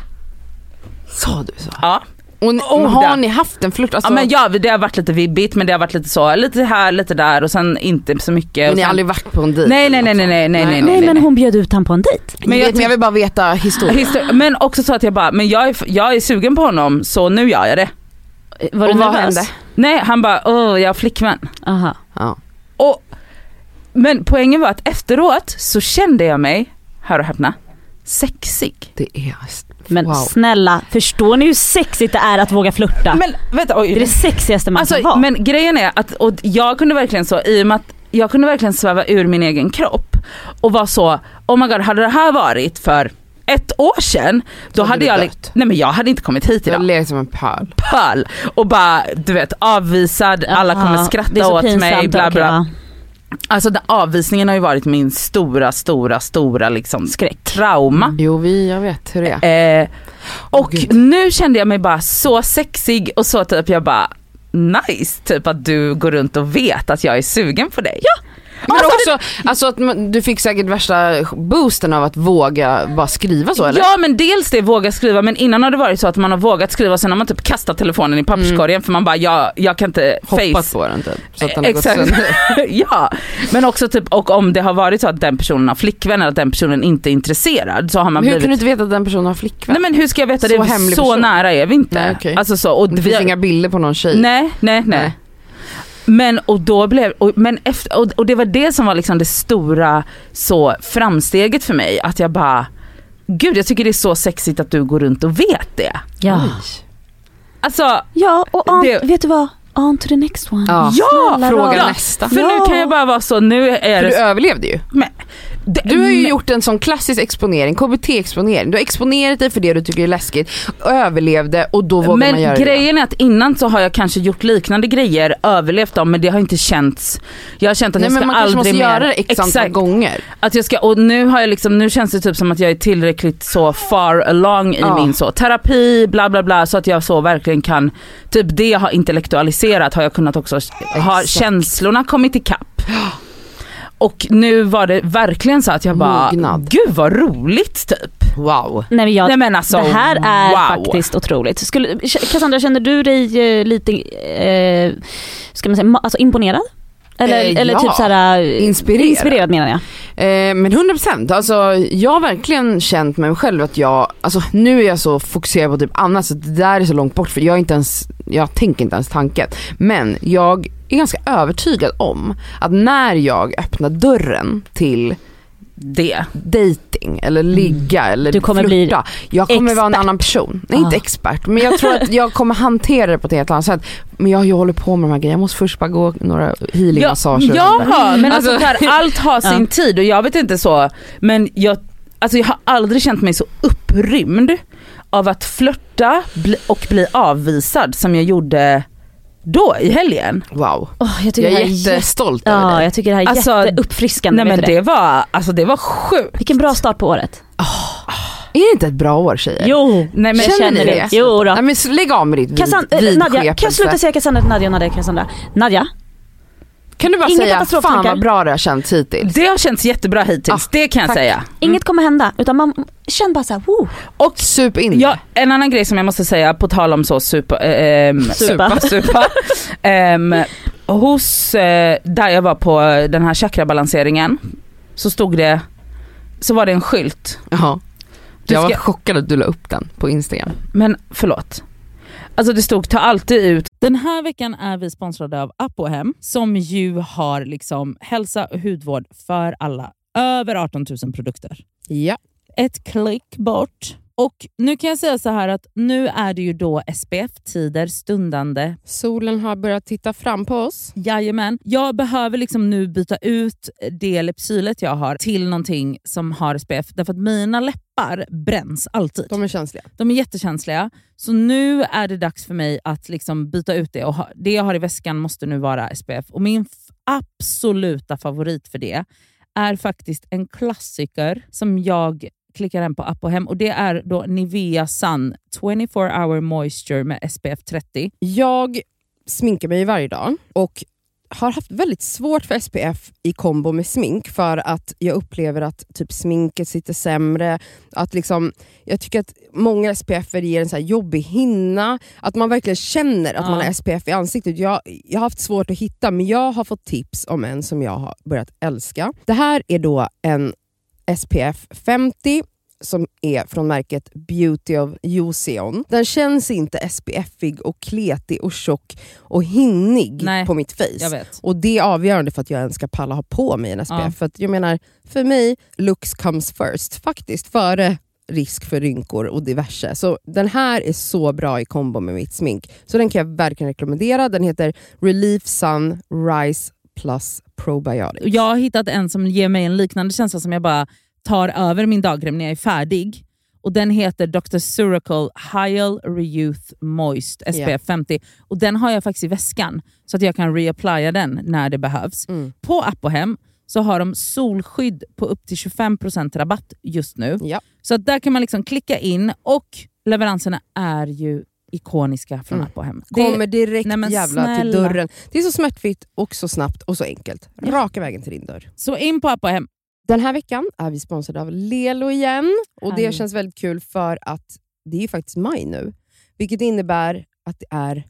Sa du så? Ja. Och ni, oh, har där. ni haft en flört? Alltså... Ja, men ja, det har varit lite vibbigt, men det har varit lite så, lite här, lite där och sen inte så mycket. Men och ni sen... har aldrig varit på en dejt? Nej, nej, nej, nej, nej, nej, nej, nej, men hon bjöd ut han på en dejt. Men jag, vet, men jag vill bara veta historien. Histor- men också så att jag bara, men jag är, jag är sugen på honom, så nu gör jag det. Var och du vad nervös? hände? Nej, han bara, åh, jag har flickvän. Aha. Ja. Och, men poängen var att efteråt så kände jag mig, hör och häpna, sexig. Det är... Men wow. Snälla, förstår ni hur sexigt det är att våga flirta? Men vänta, oj. Det är det sexigaste man alltså, kan vara. Men grejen är att, och jag kunde verkligen så, i och med att jag kunde verkligen sväva ur min egen kropp och var så, oh my god, hade det här varit för ett år sedan, då hade, hade jag dött. nej men jag hade inte kommit hit idag. Jag lever som en pöl. Pöl. Och bara, du vet, avvisad, alla Aha, kommer skratta åt pinsamt, mig, bla bla. Okay, alltså den avvisningen har ju varit min stora, stora, stora liksom skräck. Trauma. Mm. Jo, vi, jag vet hur det är. Eh, och oh, nu kände jag mig bara så sexig och så typ jag bara, nice, typ att du går runt och vet att jag är sugen på dig. Ja. Men alltså, också, det... alltså att du fick säkert värsta boosten av att våga bara skriva så, eller? Ja, men dels det, våga skriva, men innan har det varit så att man har vågat skriva, sen har man typ kastat telefonen i papperskorgen mm. för man bara, jag, jag kan inte hoppat face. på den typ, så att den har exakt. gått Ja, men också typ, och om det har varit så att den personen har flickvän eller att den personen inte är intresserad, så har man men blivit... hur kan du inte veta att den personen har flickvän? Nej, men hur ska jag veta så det? Så person. Nära är vi inte. Nej, okay. Alltså så, och det finns vi... inga bilder på någon tjej. Nej, nej, nej. nej. Men och då blev och, men efter, och, och det var det som var liksom det stora så framsteget för mig, att jag bara, gud, jag tycker det är så sexigt att du går runt och vet det. Ja. Oj. Alltså, ja, och on, det, vet du vad? On to the next one. Ja, ja fråga ja. nästa. För ja. nu kan jag bara vara så, nu är för det... du överlevde ju. Men, det, du har ju men, gjort en sån klassisk exponering, K B T-exponering. Du har exponerat dig för det du tycker är läskigt, överlevde, och då vågar men man göra det. Men grejen det. är att innan så har jag kanske gjort liknande grejer, överlevt dem, men det har inte känts, jag har känt att nej, jag ska men man aldrig måste mer göra det x antal gånger. Att jag ska, och nu har jag liksom, nu känns det typ som att jag är tillräckligt så far along i ja. min så terapi, bla bla bla, så att jag så verkligen kan, typ det jag har intellektualiserat har jag kunnat också, har känslorna kommit i kapp. Och nu var det verkligen så att jag bara, mognad. Gud vad roligt typ. Wow. Nej, men jag, Nej, men alltså, det här är wow. faktiskt otroligt. Skulle, Cassandra, känner du dig eh, lite eh, ska man säga, alltså imponerad? Eller, eh, eller ja. typ såhär, inspirerad. inspirerad menar jag. Eh, men hundra procent, alltså jag har verkligen känt med mig själv att jag, alltså nu är jag så fokuserad på typ annat, så det där är så långt bort, för jag är inte ens, jag tänker inte ens tanken. Men jag är ganska övertygad om att när jag öppnar dörren till det dating eller ligga mm. eller du kommer flirta, bli jag kommer expert. vara en annan person. Nej, ah. inte expert, men jag tror att jag kommer hantera det på ett helt annat sätt. Men jag, jag håller på med de här grejerna. Jag måste först bara gå några healingmassager. Ja, ja, men alltså, alltså, här, allt har sin ja. tid, och jag vet inte så, men jag, alltså, jag har aldrig känt mig så upprymd av att flirta och bli avvisad som jag gjorde då i helgen. Wow. Oh, jag, jag är jätte... jättestolt ja, över det. jag tycker det här är alltså, jätteuppfriskande. Nej, men det, det var, alltså, det var sjukt. Vilken bra start på året. Oh. Är det inte ett bra år, tjejer? Jo, nej, men jag känner det. det. Jo då. Nej, men lägg av med ditt Kassan- vid, Nadja, kan jag sluta säga Cassandra till Nadja och Nadja Cassandra? Nadja? Kan du bara Inget säga, fan vad bra det har känts hittills? Det har känts jättebra hittills, ah, det kan jag tack. säga. Mm. Inget kommer hända, utan man känner bara så här, woo. Och sup in. Ja, en annan grej som jag måste säga, på tal om så super, ähm, supa, supa ähm, hos, äh, där jag var på den här chakrabalanseringen, så stod det, så var det en skylt. Jaha. Jag var ska... chockad att du la upp den på Instagram. Men förlåt. Alltså det stod, ta alltid ut. Den här veckan är vi sponsrade av Apohem, som ju har liksom hälsa och hudvård för alla. Över arton tusen produkter. Ja. Ett klick bort. Och nu kan jag säga så här att nu är det ju då S P F-tider stundande. Solen har börjat titta fram på oss. Jajamän. Jag behöver liksom nu byta ut det läppsylet jag har till någonting som har S P F. Därför att mina läppar bränns alltid. De är känsliga. De är jättekänsliga. Så nu är det dags för mig att liksom byta ut det. Och ha, det jag har i väskan måste nu vara S P F. Och min f- absoluta favorit för det är faktiskt en klassiker som jag klickar den på Apohem, och det är då Nivea Sun twenty-four hour moisture med S P F trettio. Jag sminkar mig varje dag och har haft väldigt svårt för S P F i kombo med smink, för att jag upplever att typ sminket sitter sämre, att liksom, jag tycker att många S P F ger en så här jobbig hinna, att man verkligen känner att ja. man har S P F i ansiktet. Jag, jag har haft svårt att hitta, men jag har fått tips om en som jag har börjat älska. Det här är då en S P F femtio som är från märket Beauty of Joseon. Den känns inte S P F-ig och kletig och tjock och hinnig Nej, på mitt face. Jag vet. Och det är avgörande för att jag ens ska palla ha på mig en S P F. Ja. För att jag menar, för mig, looks comes first. Faktiskt före risk för rynkor och diverse. Så den här är så bra i kombo med mitt smink. Så den kan jag verkligen rekommendera. Den heter Relief Sun Rise Plus Probiotics. Jag har hittat en som ger mig en liknande känsla, som jag bara tar över min dagkräm när jag är färdig. Och den heter doctor Suracle Hyal Reyouth Moist S P F femtio. Och den har jag faktiskt i väskan, så att jag kan reapplya den när det behövs. Mm. På Apohem så har de solskydd på upp till tjugofem procent rabatt just nu. Ja. Så att där kan man liksom klicka in, och leveranserna är ju ikoniska från Mm. Apohem. Kommer direkt nej, men jävla snälla. till dörren. Det är så smärtfritt och så snabbt och så enkelt. Raka vägen till din dörr. Så in på Apohem. Den här veckan är vi sponsrade av Lelo igen. Och det Härligt. känns väldigt kul för att det är ju faktiskt maj nu. Vilket innebär att det är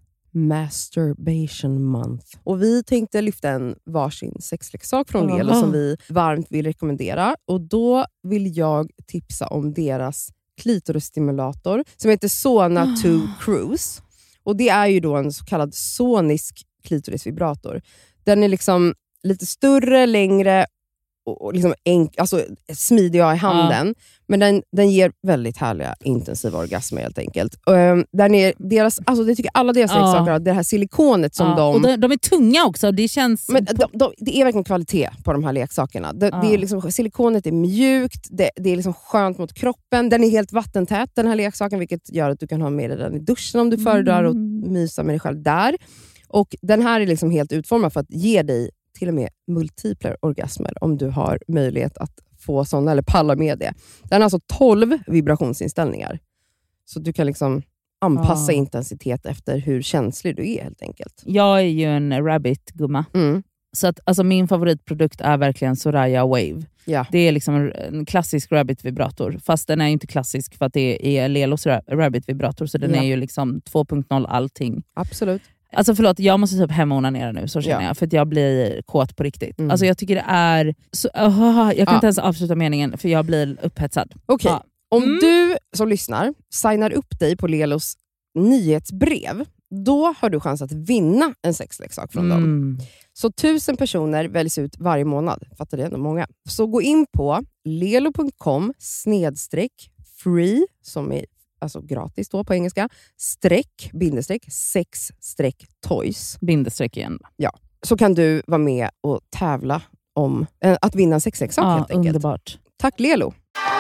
Masturbation Month. Och vi tänkte lyfta en varsin sexleksak från Lelo Aha. som vi varmt vill rekommendera. Och då vill jag tipsa om deras klitorisstimulator som heter Sona två Cruise. Och det är ju då en så kallad sonisk klitorisvibrator. Den är liksom lite större, längre och liksom enk, alltså smidig i handen. Ja. Men den, den ger väldigt härliga intensiva orgasmer helt enkelt. Um, den är deras, alltså det tycker alla deras ja. leksaker har, det här silikonet som ja. de... Och de... De är tunga också, det känns... Men de, de, det är verkligen kvalitet på de här leksakerna. Det, ja. det är liksom, silikonet är mjukt, det, det är liksom skönt mot kroppen. Den är helt vattentät den här leksaken, vilket gör att du kan ha med den i duschen om du föredrar och mysa med dig själv där. Och den här är liksom helt utformad för att ge dig till och med multipla orgasmer om du har möjlighet att få sådana eller palla med det. Den har alltså tolv vibrationsinställningar. Så du kan liksom anpassa ah. intensitet efter hur känslig du är helt enkelt. Jag är ju en rabbit-gumma. Mm. Så att, alltså, min favoritprodukt är verkligen Soraya Wave. Ja. Det är liksom en, en klassisk rabbit-vibrator. Fast den är inte klassisk för att det är Lelos rabbit-vibrator. Så den ja. är ju liksom två punkt noll allting. Absolut. Alltså förlåt, jag måste typ hemonanera nu, så känner ja. jag. För att jag blir kåt på riktigt. Mm. Alltså jag tycker det är... Så, oh, jag kan ja. inte ens avsluta meningen för jag blir upphetsad. Okej, okay. ja. Om mm. du som lyssnar signar upp dig på Lelos nyhetsbrev, då har du chans att vinna en sexleksak från mm. dem. Så tusen personer väljs ut varje månad. Fattar det ändå många. Så gå in på lelo punkt com snedstreck free, som är alltså gratis då på engelska, streck, bindestreck, sex streck toys. Bindestreck igen. Ja, så kan du vara med och tävla om äh, att vinna en sexleksak ja, helt enkelt. Underbart. Tack Lelo.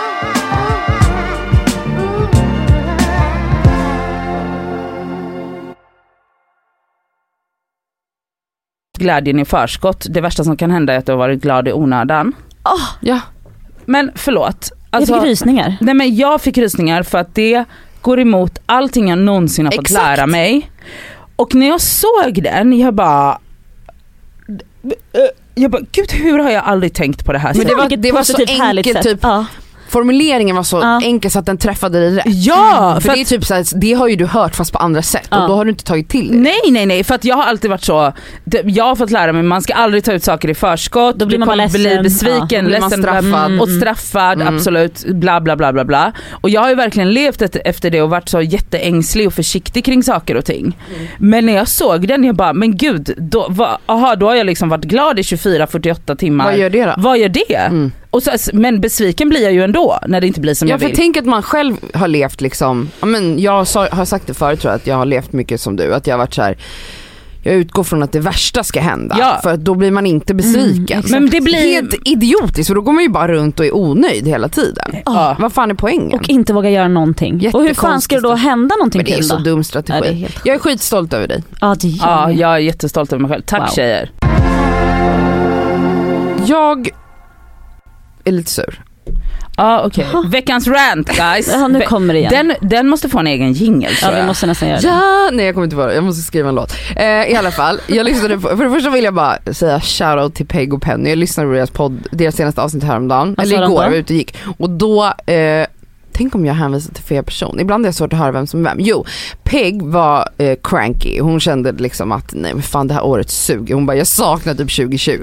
Glädjen i förskott. Det värsta som kan hända är att du har varit glad i onödan. Oh. Ja. Men förlåt. Alltså, jag fick rysningar. Nej, men jag fick rysningar för att det går emot allting jag någonsin har fått Exakt. lära mig. Och när jag såg den, jag bara... Jag bara, gud, hur har jag aldrig tänkt på det här? Men det var, det var så enkelt typ... Ja. Formuleringen var så ja. enkel så att den träffade dig rätt. Ja, för, för det är typ så här, det har ju du hört fast på andra sätt ja. och då har du inte tagit till det. Nej, nej, nej, för att jag har alltid varit så, jag har fått lära mig man ska aldrig ta ut saker i förskott. Då blir man bara bli besviken, ja. blir man straffad mm. och straffad, mm. absolut, bla bla bla bla bla. Och jag har ju verkligen levt efter det och varit så jätteängslig och försiktig kring saker och ting. Mm. Men när jag såg den, jag bara, men gud, då, va, aha, då har jag liksom varit glad i tjugofyra till fyrtioåtta timmar. Vad gör det då? Vad gör det? Mm. Och så, men besviken blir jag ju ändå när det inte blir som ja, jag vill. Jag tänker att man själv har levt liksom, ja, men jag sa, har sagt det förut tror jag, att jag har levt mycket som du, att jag har varit så här. Jag utgår från att det värsta ska hända ja. för att då blir man inte besviken. Mm, men det blir helt idiotiskt för då går man ju bara runt och är onöjd hela tiden. Ja. Vad fan är poängen? Och inte våga göra någonting. Och hur fan ska det då hända någonting till? Men det är så då? dum strategi. Ja, är helt... Jag är skitstolt över dig. Ja, det gör ja, jag är jättestolt över mig själv. Tack wow. tjejer. Jag är lite sur. Ja, ah, okej. Okay. Veckans rant, guys. Ja, nu kommer det igen. Den, den måste få en egen jingle. Ja, vi måste nästan göra det. Ja, nej jag kommer inte vara. Jag måste skriva en låt. Eh, I alla fall, jag lyssnade på, för det första vill jag bara säga shoutout till Peg och Penny. Jag lyssnade på deras podd, deras senaste avsnitt häromdagen. Vad eller igår, jag var ute och gick. Och då, eh, tänk om jag hänvisar till fel person. Ibland är det svårt att höra vem som är vem. Jo, Peg var eh, cranky. Hon kände liksom att nej men fan det här året suger. Hon bara, jag saknar typ tjugo tjugo.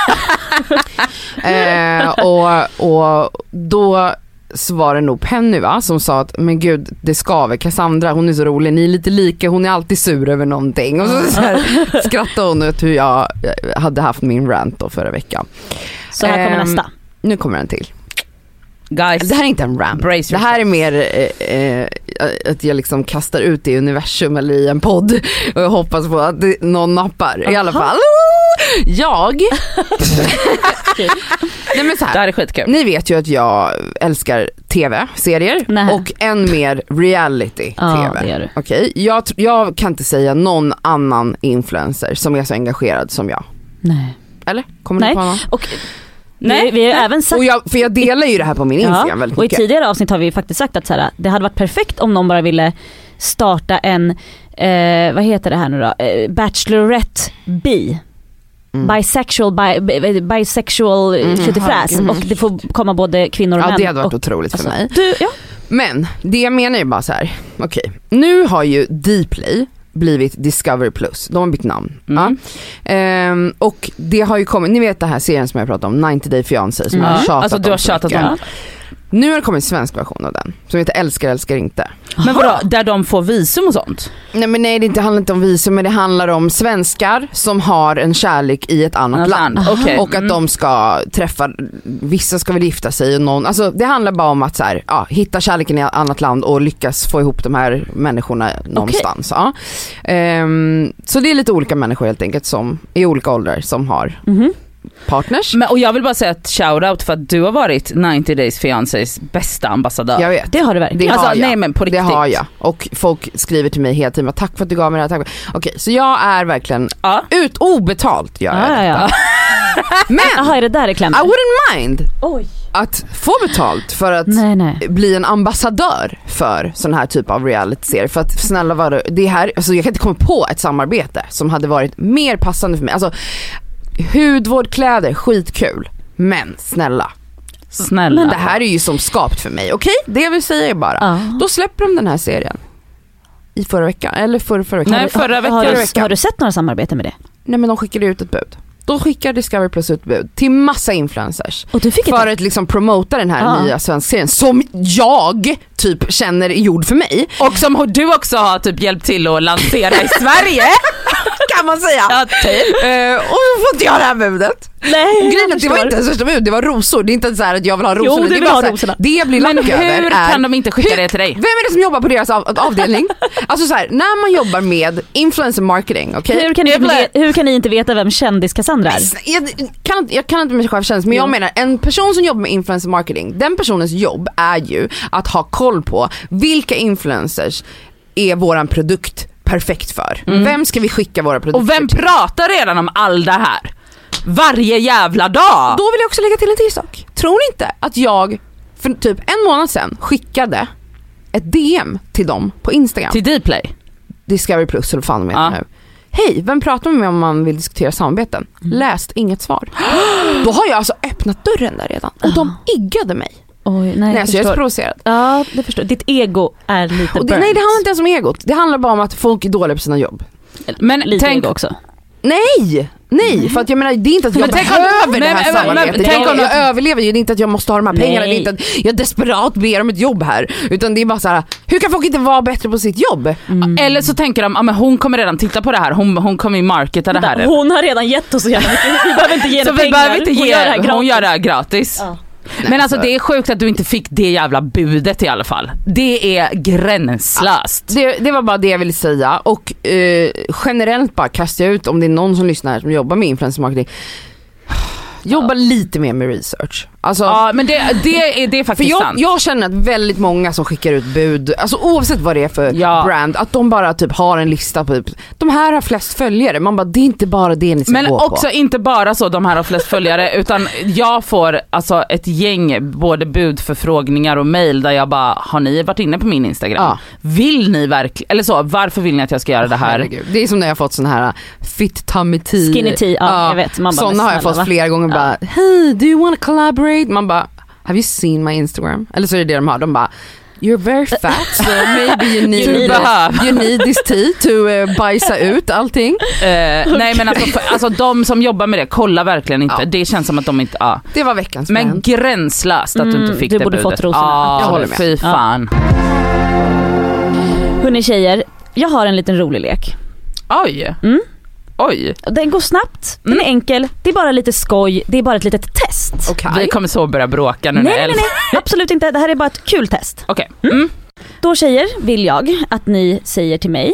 eh, och, och då så var det nog Penny va, som sa att men gud det skaver, Cassandra hon är så rolig, ni är lite lika, hon är alltid sur över någonting och så, så här, skrattade hon åt hur jag hade haft min rant då förra veckan. Så här kommer eh, nästa. Nu kommer den till. Guys, det här är inte en rant. Det här är mer eh, eh, att jag liksom kastar ut det i universum eller i en podd och jag hoppas på att det, någon nappar. Aha. I alla fall. Jag Nej, men så här, det här är skitkul. Ni vet ju att jag älskar tv-serier Nej. och än mer reality-tv. Ja, det gör du. Okej, jag, jag kan inte säga någon annan influencer som är så engagerad som jag. Nej. Eller? Kommer Nej. ni på någon? Och Nej, vi har Nej. även sagt och jag, för jag delar ju det här på min Instagram ja, väldigt och mycket. I tidigare avsnitt har vi faktiskt sagt att så här, det hade varit perfekt om någon bara ville starta en, eh, vad heter det här nu då? Eh, Bachelorette bi. Mm. Bisexual, bi, bisexual mm. tjuttifräs mm. och det får komma både kvinnor och ja, män. Det hade varit och, otroligt för alltså, mig. Du, ja. Men det jag menar är bara så här. Okej, okay. Nu har ju Dplay blivit Discovery Plus. De har bytt namn. Mm. Ja. Ehm, och det har ju kommit, ni vet det här serien som jag pratade om, nittio Day Fiancé, som mm. jag har tjatat alltså, du har tjatat om. Nu har det kommit en svensk version av den som heter Älskar, älskar inte. Men vadå, där de får visum och sånt? Nej men nej, det inte handlar inte om visum, men det handlar om svenskar som har en kärlek i ett annat Annat land. land. Okay. Och att mm. de ska träffa, vissa ska väl gifta sig och någon, alltså det handlar bara om att så här, ja, hitta kärleken i ett annat land och lyckas få ihop de här människorna någonstans. Okay. Ja. Um, så det är lite olika människor helt enkelt som i olika åldrar som har mm-hmm. partners. Men, och jag vill bara säga ett shoutout för att du har varit nittio Days Fiancés bästa ambassadör. Jag vet. Det har du verkligen. Det alltså, har jag. Nej, men på riktigt. Det har jag. Och folk skriver till mig hela tiden, tack för att du gav mig det här. Tack. Okej, så jag är verkligen ja. ut obetalt gör jag ja, ja, ja. Men aha, är det där I wouldn't mind Oj. att få betalt för att nej, nej. bli en ambassadör för sån här typ av reality-serier. För att snälla var det, det här, alltså jag kan inte komma på ett samarbete som hade varit mer passande för mig. Alltså hudvård, kläder, skitkul. Men snälla. Snälla. Men det här är ju som skapt för mig. Okej, det jag vill säga är bara. Uh. Då släpper de den här serien. I förra veckan. Eller förra, förra veckan. Nej, förra veckan. Har, förra du, veckan. har du sett några samarbeten med det? Nej, men de skickade ut ett bud. Då skickar Discovery Plus ut bud till massa influencers. Och du fick för att liksom promota den här uh. nya svenska serien. Som jag typ känner är gjord för mig. Och som du också har typ hjälpt till att lansera i Sverige. Kan man säga. Ja, typ. uh, och så får inte jag det här budet. Nej, grejen att det var inte ens första bud, det var rosor. Det är inte så här att jag vill ha rosor. Jo, det, det, vill ha här, rosorna. Det jag blir lack över är... hur kan de inte skicka hur, det till dig? Vem är det som jobbar på deras av, avdelning? Alltså så här, när man jobbar med influencer marketing, okej? Okay? Hur, kan ni, hur kan ni inte veta vem kändis Cassandra är? Jag kan, jag kan inte mig själv kännas, men jag jo. menar en person som jobbar med influencer marketing, den personens jobb är ju att ha koll på vilka influencers är våran produkt perfekt för. Mm. Vem ska vi skicka våra produkter och vem till? pratar redan om all det här? Varje jävla dag. Då vill jag också lägga till en till sak. Tror ni inte att jag för typ en månad sedan skickade ett D M till dem på Instagram? Till Dplay? Discovery Plus, eller fan de heter ja. nu. Hej, vem pratar med om man vill diskutera samarbeten? Mm. Läst inget svar. Då har jag alltså öppnat dörren där redan. Och de iggade mig. Oj, nej, nej, jag, så jag är så provocerad. Ja, det förstår. Ditt ego är lite och det, nej, det handlar inte ens om egot. Det handlar bara om att folk är dåliga på sina jobb. Men lite tänk, ego också. Nej, nej, mm. för att jag menar det är inte att jag men behöver om, det här men, samarbetet. Men, tänk jag, om jag överlever ju, det är inte att jag måste ha de här pengarna, det är inte att jag desperat ber om ett jobb här, utan det är bara så här: hur kan folk inte vara bättre på sitt jobb? Mm. Eller så tänker de, ja men hon kommer redan titta på det här, hon, hon kommer ju marketa det här. Hon har redan gett oss igen. Vi behöver inte ge henne pengar. Vi behöver inte ge, hon gör det här gratis. Hon gör det här gratis. Ja. Nej, men alltså det är sjukt att du inte fick det jävla budet i alla fall. Det är gränslöst. Ja, det, det var bara det jag ville säga. Och eh, generellt bara kastar jag ut, om det är någon som lyssnar här som jobbar med influencer marketing, jobba ja. lite mer med research. Alltså, ja, men det, det, är, det är faktiskt för jag, sant. Jag känner att väldigt många som skickar ut bud, alltså oavsett vad det är för ja. brand, att de bara typ har en lista på typ, de här har flest följare. Man bara, det är inte bara det ni ska men gå på. Men också inte bara så de här har flest följare, utan jag får alltså ett gäng både budförfrågningar och mejl där jag bara, har ni varit inne på min Instagram? Ja. Vill ni verkligen, eller så, varför vill ni att jag ska göra det här? Herregud. Det är som när jag har fått sån här fit tummy tea. Skinny tea, ja, ja jag vet. Man bara, såna har jag fått va? flera gånger, ja. bara, hey, do you want to collaborate? Man bara, have you seen my Instagram? Eller så är det det de har, de bara, you're very fat, so maybe you need, you need, you need this tea to uh, bajsa ut allting. Uh, okay. Nej men alltså, för, alltså de som jobbar med det, kolla verkligen inte. Ja. Det känns som att de inte, ja. Det var veckans men man. Gränslöst att mm, du inte fick du det borde budet. Fått rosorna. Ja, jag håller med. Fy fan. Ja. Hörrni tjejer, jag har en liten rolig lek. Oj. Mm. Oj. Den går snabbt, den mm. är enkel, det är bara lite skoj, det är bara ett litet test. Okay. Vi kommer så börja bråka nu. Nej, nej, nej, absolut inte. Det här är bara ett kul test. Okej. Okay. Mm. Då tjejer vill jag att ni säger till mig,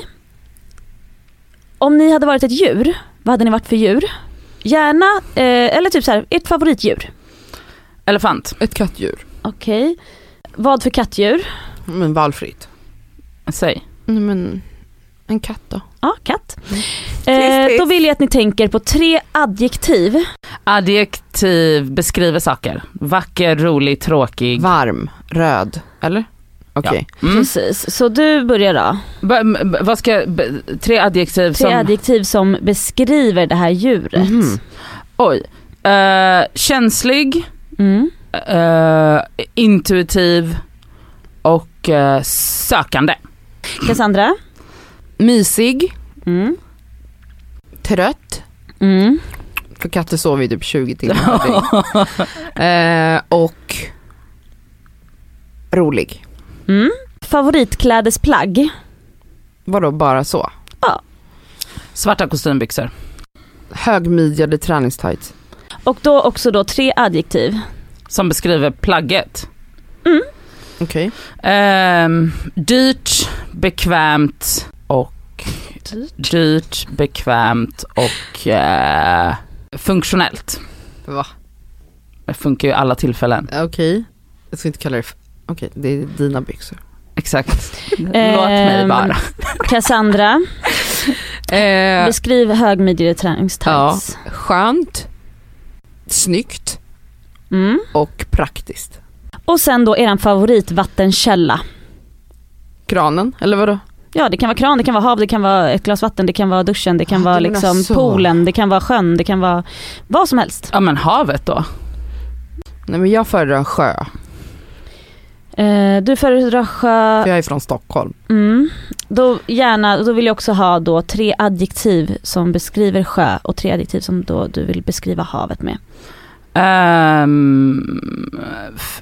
om ni hade varit ett djur, vad hade ni varit för djur? Gärna, eh, eller typ så här, ert favoritdjur. Elefant. Ett kattdjur. Okej. Okay. Vad för kattdjur? Men valfritt. Säg. Nej, men en katt då. Ja, katt. Mm. Eh, då vill jag att ni tänker på tre adjektiv. Adjektiv beskriver saker. Vacker, rolig, tråkig. Varm, röd, eller? Okej. Okay. Ja. Mm. Precis, så du börjar då. B- b- vad ska jag, b- tre adjektiv Tre som... adjektiv som beskriver det här djuret. Mm. Oj. Uh, känslig, Mm. uh, intuitiv och uh, sökande. Cassandra? Mysig, Mm. trött. Mm. För katter sover ju typ tjugo timmar. eh, och rolig. Mm. Favoritklädesplagg? Vadå, bara så? Ja. Svarta kostymbyxor. Högmidjade träningstights. Och då också då tre adjektiv. Som beskriver plagget. Mm. Okej. Okay. Um, dyrt, bekvämt och Dyrt. dyrt, bekvämt och uh, funktionellt. Va? Det funkar ju i alla tillfällen. Okej. Okay. Jag ska inte kalla det för... Okej, okay, det är dina byxor. Exakt. Låt mig bara. Cassandra. eh, Beskriv högmidjade träningstights. Ja, skönt, snyggt Mm. och praktiskt. Och sen då eran favoritvattenkälla. Kranen, eller vadå? Ja, det kan vara kran, det kan vara hav, det kan vara ett glas vatten, det kan vara duschen, det kan Ah, vara du menar liksom så. poolen, det kan vara sjön, det kan vara vad som helst. Ja, men havet då? Nej, men jag föredrar sjö. Eh, du föredrar sjö. För jag är från Stockholm. Mm. Då gärna, då vill jag också ha då tre adjektiv som beskriver sjö och tre adjektiv som då du vill beskriva havet med. Um, f-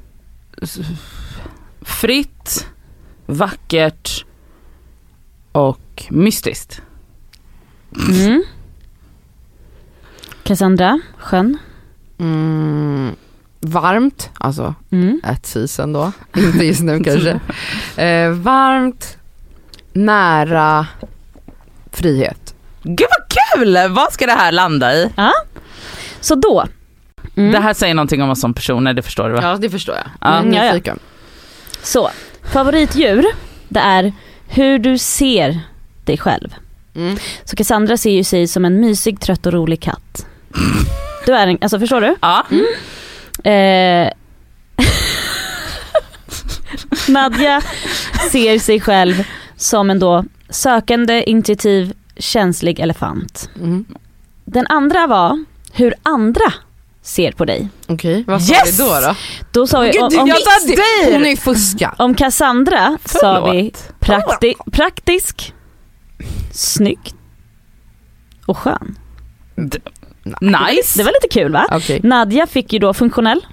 fritt, vackert och mystiskt. Mm. Cassandra, sjön. Mm, varmt, alltså Mm. ett season då. Inte just nu kanske. Eh, varmt, nära, frihet. Gud vad kul! Vad ska det här landa i? Ja. Så då. Mm. Det här säger någonting om oss som personer, det förstår du va? Ja, det förstår jag. Ja. Mm, Ja, ja. nyfiken. Så, favoritdjur, det är hur du ser dig själv. Mm. Så Cassandra ser ju sig som en mysig, trött och rolig katt. Du är en, alltså förstår du? Ja. Eh, Nadja ser sig själv som en då sökande, intuitiv, känslig elefant. Mm. Den andra var hur andra ser på dig. Okej, vad sa Yes! vi då då? Då sa vi, Gud, om, jag om, tar dig! Hon är ju fuska. om Cassandra sa vi Förlåt. prakti, praktisk, snygg och skön. D- nice. Det var lite kul va? Okej. Nadja fick ju då funktionell,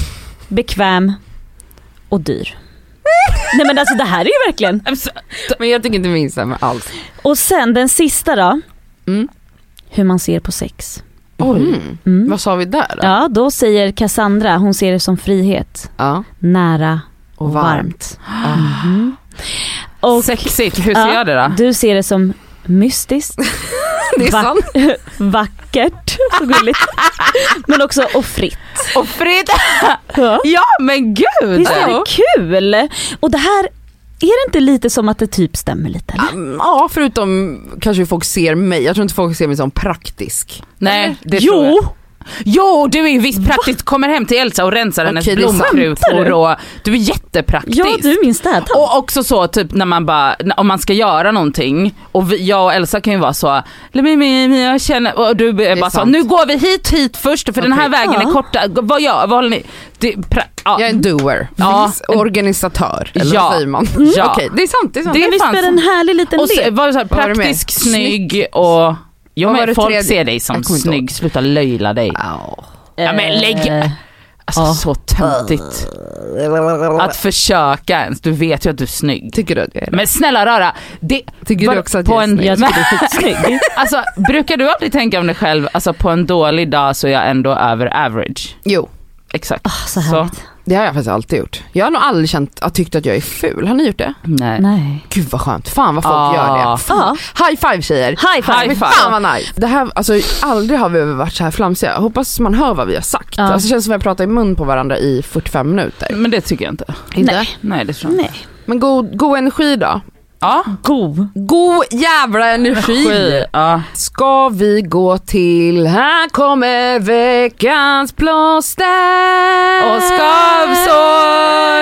bekväm och dyr. Nej men alltså det här är ju verkligen. Men jag tycker inte minst det med alls. Och sen den sista då. Mm. Hur man ser på sex. Oj, Mm. vad sa vi där då? Ja, då säger Cassandra, hon ser det som frihet, Ja. nära och, Och varmt. varmt. Mhm. Och Sexigt, hur ser Ja. jag det då? du ser det som mystiskt, Det är Va- sant. vackert, så gulligt. Men också och fritt. Och fritt! Ja. Ja men gud! Visst är det kul? Och det här, är det inte lite som att det typ stämmer lite? Eller? Ja, förutom kanske folk ser mig. Jag tror inte folk ser mig som praktisk. Nej, det tror Jo! jag. Jo, du är ju visst praktiskt, kommer hem till Elsa och rensar hennes Okej, det är sant. blomkrukor och du är jättepraktisk. Ja, du är min städtant. Och också så typ när man bara, om man ska göra någonting och vi, jag och Elsa kan ju vara så, jag känner, och du är bara så, sant. nu går vi hit hit först för den här Okej. vägen Ja. är korta, vad gör, vad håller ni? Det, pra, ja. Jag är en doer. Ja. Vis- organisatör. Eller Ja. vad säger man? Ja. Okej, det är sant. Det är sant. Det är Men visst fan är det en härlig liten och så, lek? var det så här, Vad var det mer? praktisk, snygg och jo, Vad var men det folk tredje? ser dig som Jag kommer inte snygg, sluta löjla dig. Ja. Ja, men lägg- Eh, Alltså Ja. så töntigt. Att försöka ens, du vet ju att du är snygg. Tycker du att jag är det? Men snälla rara, det, Tycker var- du också att på jag är en, snygg? Jag tycker du är skitsnygg. alltså, brukar du aldrig tänka om dig själv, alltså på en dålig dag så är jag ändå över average. Jo, Exakt. Ah, så härligt. det har jag faktiskt alltid gjort. Jag har nog aldrig känt att tyckt att jag är ful. Har ni gjort det? Nej. Nej. Gud vad skönt. Fan vad folk Ah. gör det. Fan. High five tjejer. High five. High five. Fan vad nice. Det här, alltså aldrig har vi varit så här flamsiga. Jag hoppas man hör vad vi har sagt. Ja. Alltså det känns som att vi pratar i mun på varandra i fyrtiofem minuter. Men det tycker jag inte. Inte? Nej, det tror jag inte. Nej. Men god, god energi då. Ja. God. God jävla energi. Skit. Ja. Ska vi gå till, här kommer veckans plåster. Och skavsår. Oj,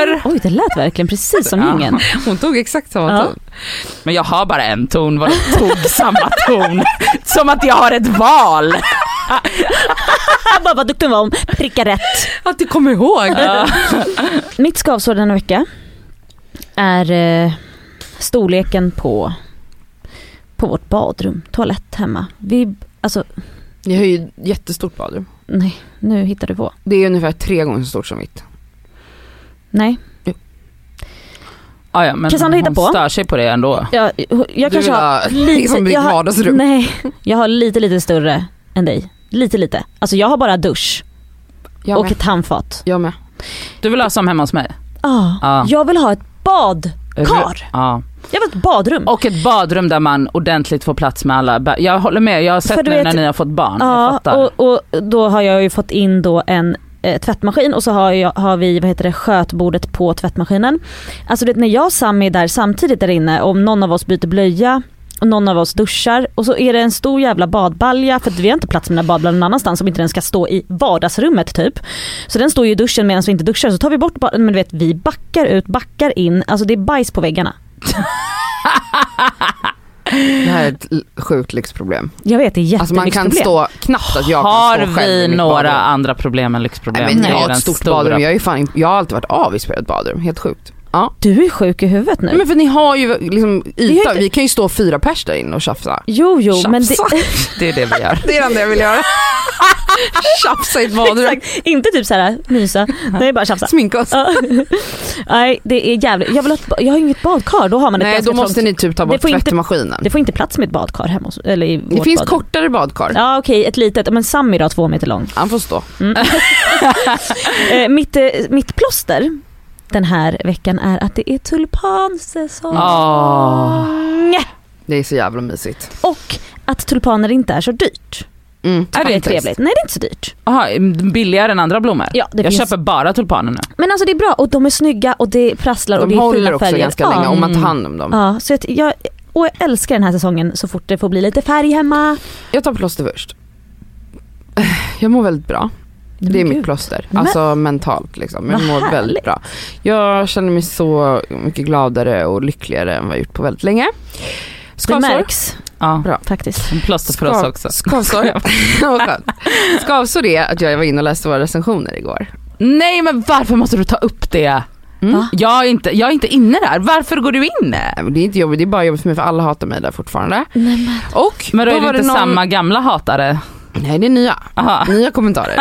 det lät verkligen precis som Ja. ingen. Hon tog exakt samma Ja. ton. Men jag har bara en ton, vad du tog samma ton. Som att jag har ett val. Bara vad duktig var om pricka rätt. Att du kommer ihåg. Ja. Mitt skavsår denna vecka är eh, storleken på på vårt badrum, toalett hemma. Vi, alltså, Jag har ju jättestort badrum. nej, nu hittar du på. Det är ungefär tre gånger så stort som mitt. Nej, Ah, ja, men Cassandra hittar hon på. stör sig på det ändå. jag, jag Du kanske vill har ha lite, som ditt jag har, vardagsrum. nej, jag har lite lite större än dig. Lite lite. Alltså jag har bara dusch Jag och med. ett handfat. Jag med. Du vill ha som hemma hos mig? Ah, Ja. Jag vill ha ett badkar. Ja. Jag vill ha ett badrum. Och ett badrum där man ordentligt får plats med alla. ba- Jag håller med, jag har sett För du nu vet- när ni har fått barn. Jag Ja, fattar. och, och då har jag ju fått in då en eh, tvättmaskin och så har, jag, har vi vad heter det, skötbordet på tvättmaskinen. Alltså det, när jag och Sammy är där samtidigt där inne, om någon av oss byter blöja och någon av oss duschar och så är det en stor jävla badbalja för att vi har inte plats med den här badbaljan någon annanstans som inte den ska stå i vardagsrummet typ. Så den står ju i duschen medan vi inte duschar, så tar vi bort, men du vet, vi backar ut, backar in, alltså det är bajs på väggarna. Det här är ett l- sjukt lyxproblem. Jag vet, det är Alltså man kan jättelyxproblem. stå, knappt att jag Har kan stå själv i vi mitt några badrum. andra problem än lyxproblem? Nej, men Det är jag har den ett stort stora. badrum. Jag, är fan, jag har alltid varit avis på ett badrum. Helt sjukt. Ja. Du är sjuk i huvudet nu. Nej, men för ni har ju liksom Vi har yta. inte- Vi kan ju stå fyra pers där inne och tjafsa. Jo, jo, men det, Tjafsa. Det är det vi gör. Det är det enda jag vill göra. Tjafsa i ett badrum. exakt, inte typ så här mysa, nej bara tjafsa. Sminka oss. Ja. Nej, det är jävligt. Jag, vill ha ett, ba- jag har inget badkar, då har man ett Nej, ganska då måste trångt- ni typ ta Det bort får inte- tvättmaskinen. Det får inte plats med ett badkar hemma hos, eller i Det vårt finns badrum. kortare badkar. Ja okej, ett litet, men Sammy då två meter lång. Han får stå. Eh, mitt, eh, mitt plåster den här veckan är att det är tulpansäsong. Åh. Det är så jävla mysigt. Och att tulpaner inte är så dyrt. Mm. Är det Det är inte? trevligt. Nej, det är inte så dyrt. Aha, billigare än andra blommor? Ja, det jag finns. köper bara tulpaner nu. Men alltså det är bra och de är snygga och det prasslar och De det är håller fina också färger. ganska Ja. länge om man tar hand om dem. Ja, så att jag, och jag älskar den här säsongen så fort det får bli lite färg hemma. Jag tar plåster först. Jag mår väldigt bra. Det är Men mitt gud. plåster. Men- Alltså mentalt liksom. Jag Vad mår härligt. väldigt bra. Jag känner mig så mycket gladare och lyckligare än vad jag gjort på väldigt länge. Det Skavsår. märks Ja. Bra. faktiskt. En plåster för oss Skav- också. Skavsår. Vad skönt. Skavsår är att jag var inne och läste våra recensioner igår. Nej, men varför måste du ta upp det? Mm. Va? Jag är, inte, jag är inte inne där. Varför går du in? Nej, men det är inte jobbigt, det är bara jobbigt för mig för alla hatar mig där fortfarande. Nej, men. Och Men då är var det inte någon... samma gamla hatare. Nej, det är nya. Aha. Nya kommentarer.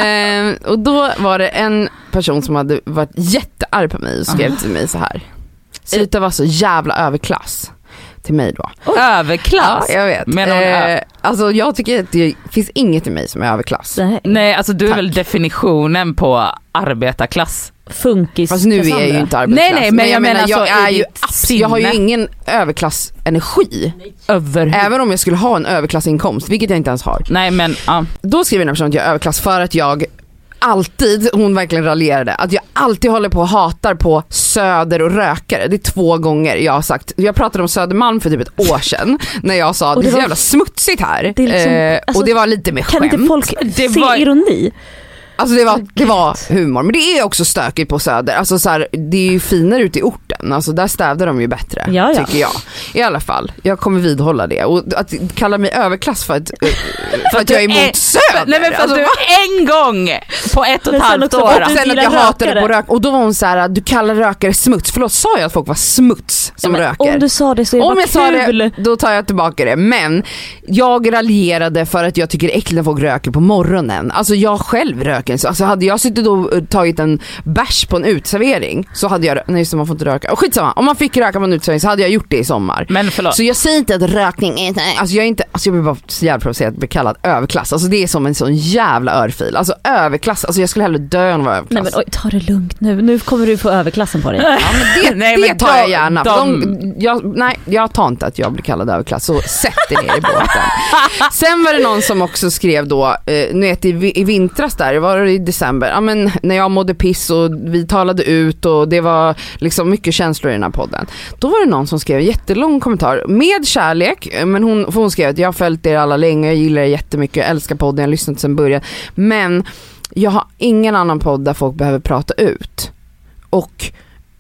eh, och då var det en person som hade varit jättearg på mig och skrev till mig så här. Sluta vara så jävla överklass. Till mig då. Överklass? Ja, jag vet. Menar hon ö- Eh, alltså jag tycker att det finns inget i mig som är överklass. Nej. Nej, alltså du är Tack. väl definitionen på arbetarklass. Funkis. Fast nu är jag ju Cassandra. inte arbetarklass. Nej, nej, men jag menar jag så är i ju ditt abs- jag har ju sinne. ingen överklassenergi. Över. Även om jag skulle ha en överklassinkomst, vilket jag inte ens har. Nej, men ja. Då skriver den här personen att jag är överklass för att jag alltid, hon verkligen raljerade, att jag alltid håller på och hatar på söder och rökare. Det är två gånger jag har sagt, jag pratade om Södermalm för typ ett år sedan när jag sa att Och det det är så var- jävla smutsigt här. Det är liksom- eh, alltså, och det var lite med Kan skämt. inte folk Det se var- ironi? Alltså det var, det var humor, men det är också stökigt på Söder. Alltså så här, det är ju finare ute i orten, alltså där städar de ju bättre, Ja, ja. tycker jag. I alla fall, jag kommer vidhålla det. Och att kalla mig överklass för att, för att jag är emot Söder. Nej, men för att alltså, du en gång på ett och ett Men sen halvt också år. för och du sen att gillar jag hatade rökare. på rök. Och då var hon så här: du kallar rökare smuts. Förlåt, sa jag att folk var smuts som Men röker? om du sa det så är det Om bara jag sa kul. det, då tar jag tillbaka det. Men jag raljerade för att jag tycker det är äckligt när folk röker på morgonen. Alltså jag själv röker. Alltså hade jag suttit och tagit en bärs på en utservering så hade jag, nej så man får inte röka. Och skitsamma, om man fick röka på en utservering så hade jag gjort det i sommar. Men förlåt. Så jag säger inte att rökning är, alltså jag är inte, alltså jag blir bara så jävla provocerad att bli kallad överklass. Alltså det är som en sån jävla örfil. Alltså överklass, alltså jag skulle hellre dö än vara överklass. Nej men oj, ta det lugnt nu. Nu kommer du få överklassen på dig. Ja, men det, Nej, det men tar de- jag gärna. de- De, jag, nej, jag tar inte att jag blir kallad överklass, så sätt dig ner i båten. Sen var det någon som också skrev då, eh, nu vet, i, i vintras där, det var i december, ja, men när jag mådde piss och vi talade ut och det var liksom mycket känslor i den här podden. Då var det någon som skrev en jättelång kommentar med kärlek, men hon, för hon skrev att jag har följt er alla länge, jag gillar er jättemycket, jag älskar podden, jag har lyssnat sedan början, men jag har ingen annan podd där folk behöver prata ut. Och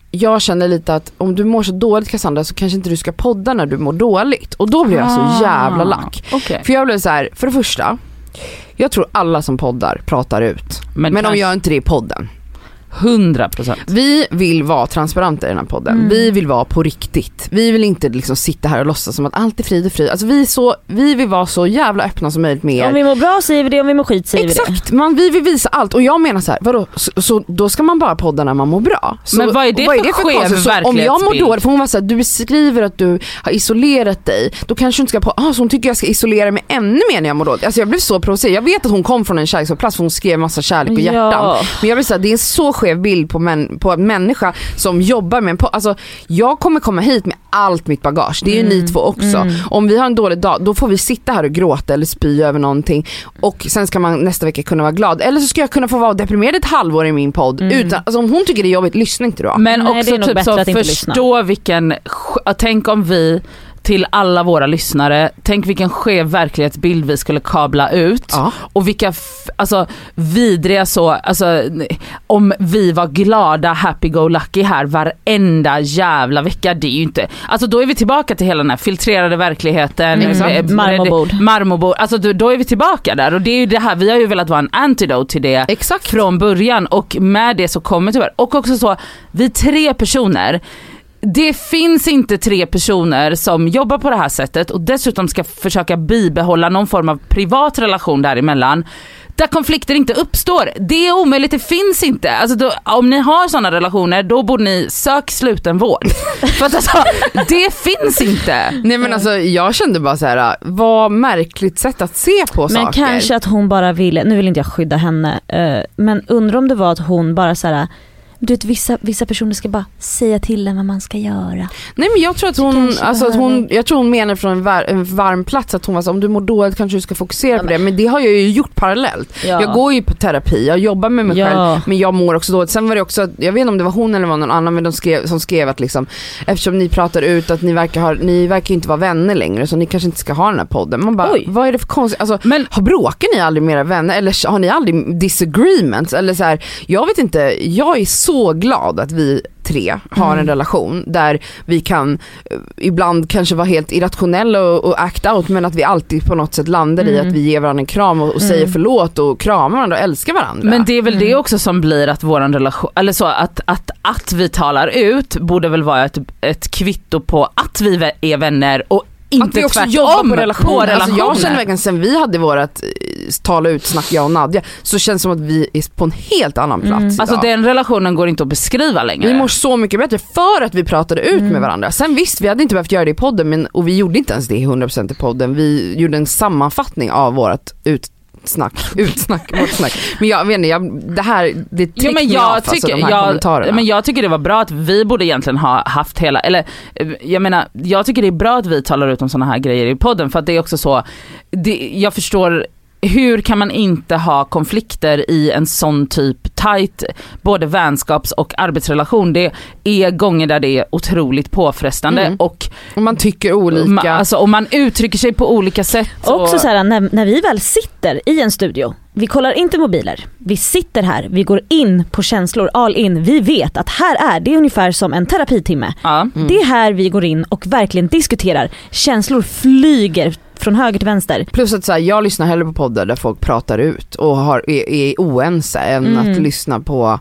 jag känner lite att om du mår så dåligt, Cassandra, så kanske inte du ska podda när du mår dåligt. Och då blir jag så jävla lack. Okay. För jag blev så här, för det första, jag tror alla som poddar pratar ut. Men, men de gör inte det i podden. hundra procent. Vi vill vara transparenta i den här podden. Mm. Vi vill vara på riktigt. Vi vill inte liksom sitta här och låtsas som att allt är frid och frid. Alltså vi, är så, vi vill vara så jävla öppna som möjligt med er. Om vi mår bra säger vi det, om vi mår skit säger Exakt. vi det. Exakt, man, vi vill visa allt. Och jag menar så här, vadå? Så, så då ska man bara podda när man mår bra. Så, men vad är det vad är det för, för skev verklighetsbild? Om jag mår dåligt, för hon var så här, du beskriver att du har isolerat dig, då kanske du inte ska på, ah, så hon tycker jag ska isolera mig ännu mer när jag mår dåligt. Alltså jag blev så provocerad. Jag vet att hon kom från en kärleksplats, för hon skrev massa kärlek och hjärtan. Ja. Men jag vill säga, det är en så skev bild på män på en människa som jobbar med en po- alltså jag kommer komma hit med allt mitt bagage. Det är ju mm. ni två också. Mm. Om vi har en dålig dag, då får vi sitta här och gråta eller spy över någonting, och sen ska man nästa vecka kunna vara glad. Eller så ska jag kunna få vara deprimerad ett halvår i min podd mm. utan, alltså om hon tycker det är jobbigt, lyssna inte då. Men Nej, också typ så förstå vilken, tänk om vi till alla våra lyssnare, tänk vilken skev verklighetsbild vi skulle kabla ut. Ja. Och vilka f- alltså vidriga så, alltså om vi var glada, happy go lucky här varenda jävla vecka, det är ju inte, alltså då är vi tillbaka till hela den här filtrerade verkligheten, mm. marmorbord marmorbord, alltså då, då är vi tillbaka där, och det är ju det här, vi har ju velat vara en antidote till det. Exakt. Från början, och med det så kommer tyvärr, och också så, vi tre personer, det finns inte tre personer som jobbar på det här sättet och dessutom ska försöka bibehålla någon form av privat relation däremellan där konflikter inte uppstår. Det är omöjligt, det finns inte. Alltså då, om ni har sådana relationer, då borde ni söka sluten vård. För att alltså, det finns inte. Nej men alltså, jag kände bara så här, vad märkligt sätt att se på men saker. Men kanske att hon bara ville, nu vill inte jag skydda henne, men undrar om det var att hon bara så här, du vet, vissa, vissa personer ska bara säga till en vad man ska göra. Nej men jag tror att hon, alltså att hon jag tror hon menar från en, var, en varm plats att hon var så, om du mår dåligt kanske du ska fokusera ja, på det. Men det har jag ju gjort parallellt. Ja. Jag går ju på terapi, jag jobbar med mig ja. själv, men jag mår också dåligt. Sen var det också, jag vet inte om det var hon eller var någon annan, men de skrev, som skrev att liksom, eftersom ni pratar ut att ni verkar, ha, ni verkar inte vara vänner längre, så ni kanske inte ska ha den här podden. Man bara, oj, vad är det för konstigt? Alltså, men har bråkar ni aldrig med era vänner? Eller har ni aldrig disagreements? Eller så här, jag vet inte, jag är så glad att vi tre har mm. en relation där vi kan uh, ibland kanske vara helt irrationella och, och act out, men att vi alltid på något sätt landar mm. i att vi ger varandra en kram och, och mm. säger förlåt och kramar varandra och älskar varandra. Men det är väl mm. det också som blir att våran relation, eller så att, att, att vi talar ut borde väl vara ett, ett kvitto på att vi är vänner och inte att vi också jobbar på relationer. Alltså jag känner verkligen sen vi hade vårat tala ut snack jag och Nadja, så känns det som att vi är på en helt annan plats mm. Alltså den relationen går inte att beskriva längre. Vi mår så mycket bättre för att vi pratade ut mm. med varandra. Sen visst, vi hade inte behövt göra det i podden, men, och vi gjorde inte ens det hundra procent i podden. Vi gjorde en sammanfattning av vårat ut snack, utsnack, vårt snack. Men jag vet inte, jag, det här det ja, men jag av, tycker, alltså, de här jag, kommentarerna. Men jag tycker det var bra att vi borde egentligen ha haft hela, eller jag menar, jag tycker det är bra att vi talar ut om såna här grejer i podden, för att det är också så, det, jag förstår, hur kan man inte ha konflikter i en sån typ tight både vänskaps- och arbetsrelation? Det är gånger där det är otroligt påfrestande mm. och, och man tycker olika. Man, alltså, och man uttrycker sig på olika sätt. Också och, så här, när, när vi väl sitter i en studio, vi kollar inte mobiler, vi sitter här, vi går in på känslor, all in, vi vet att här är det är ungefär som en terapitimme. Ja. Mm. Det är här vi går in och verkligen diskuterar. Känslor flyger från höger till vänster. Plus att så här, jag lyssnar hellre på poddar där folk pratar ut och har, är, är oense än mm. att lyssna på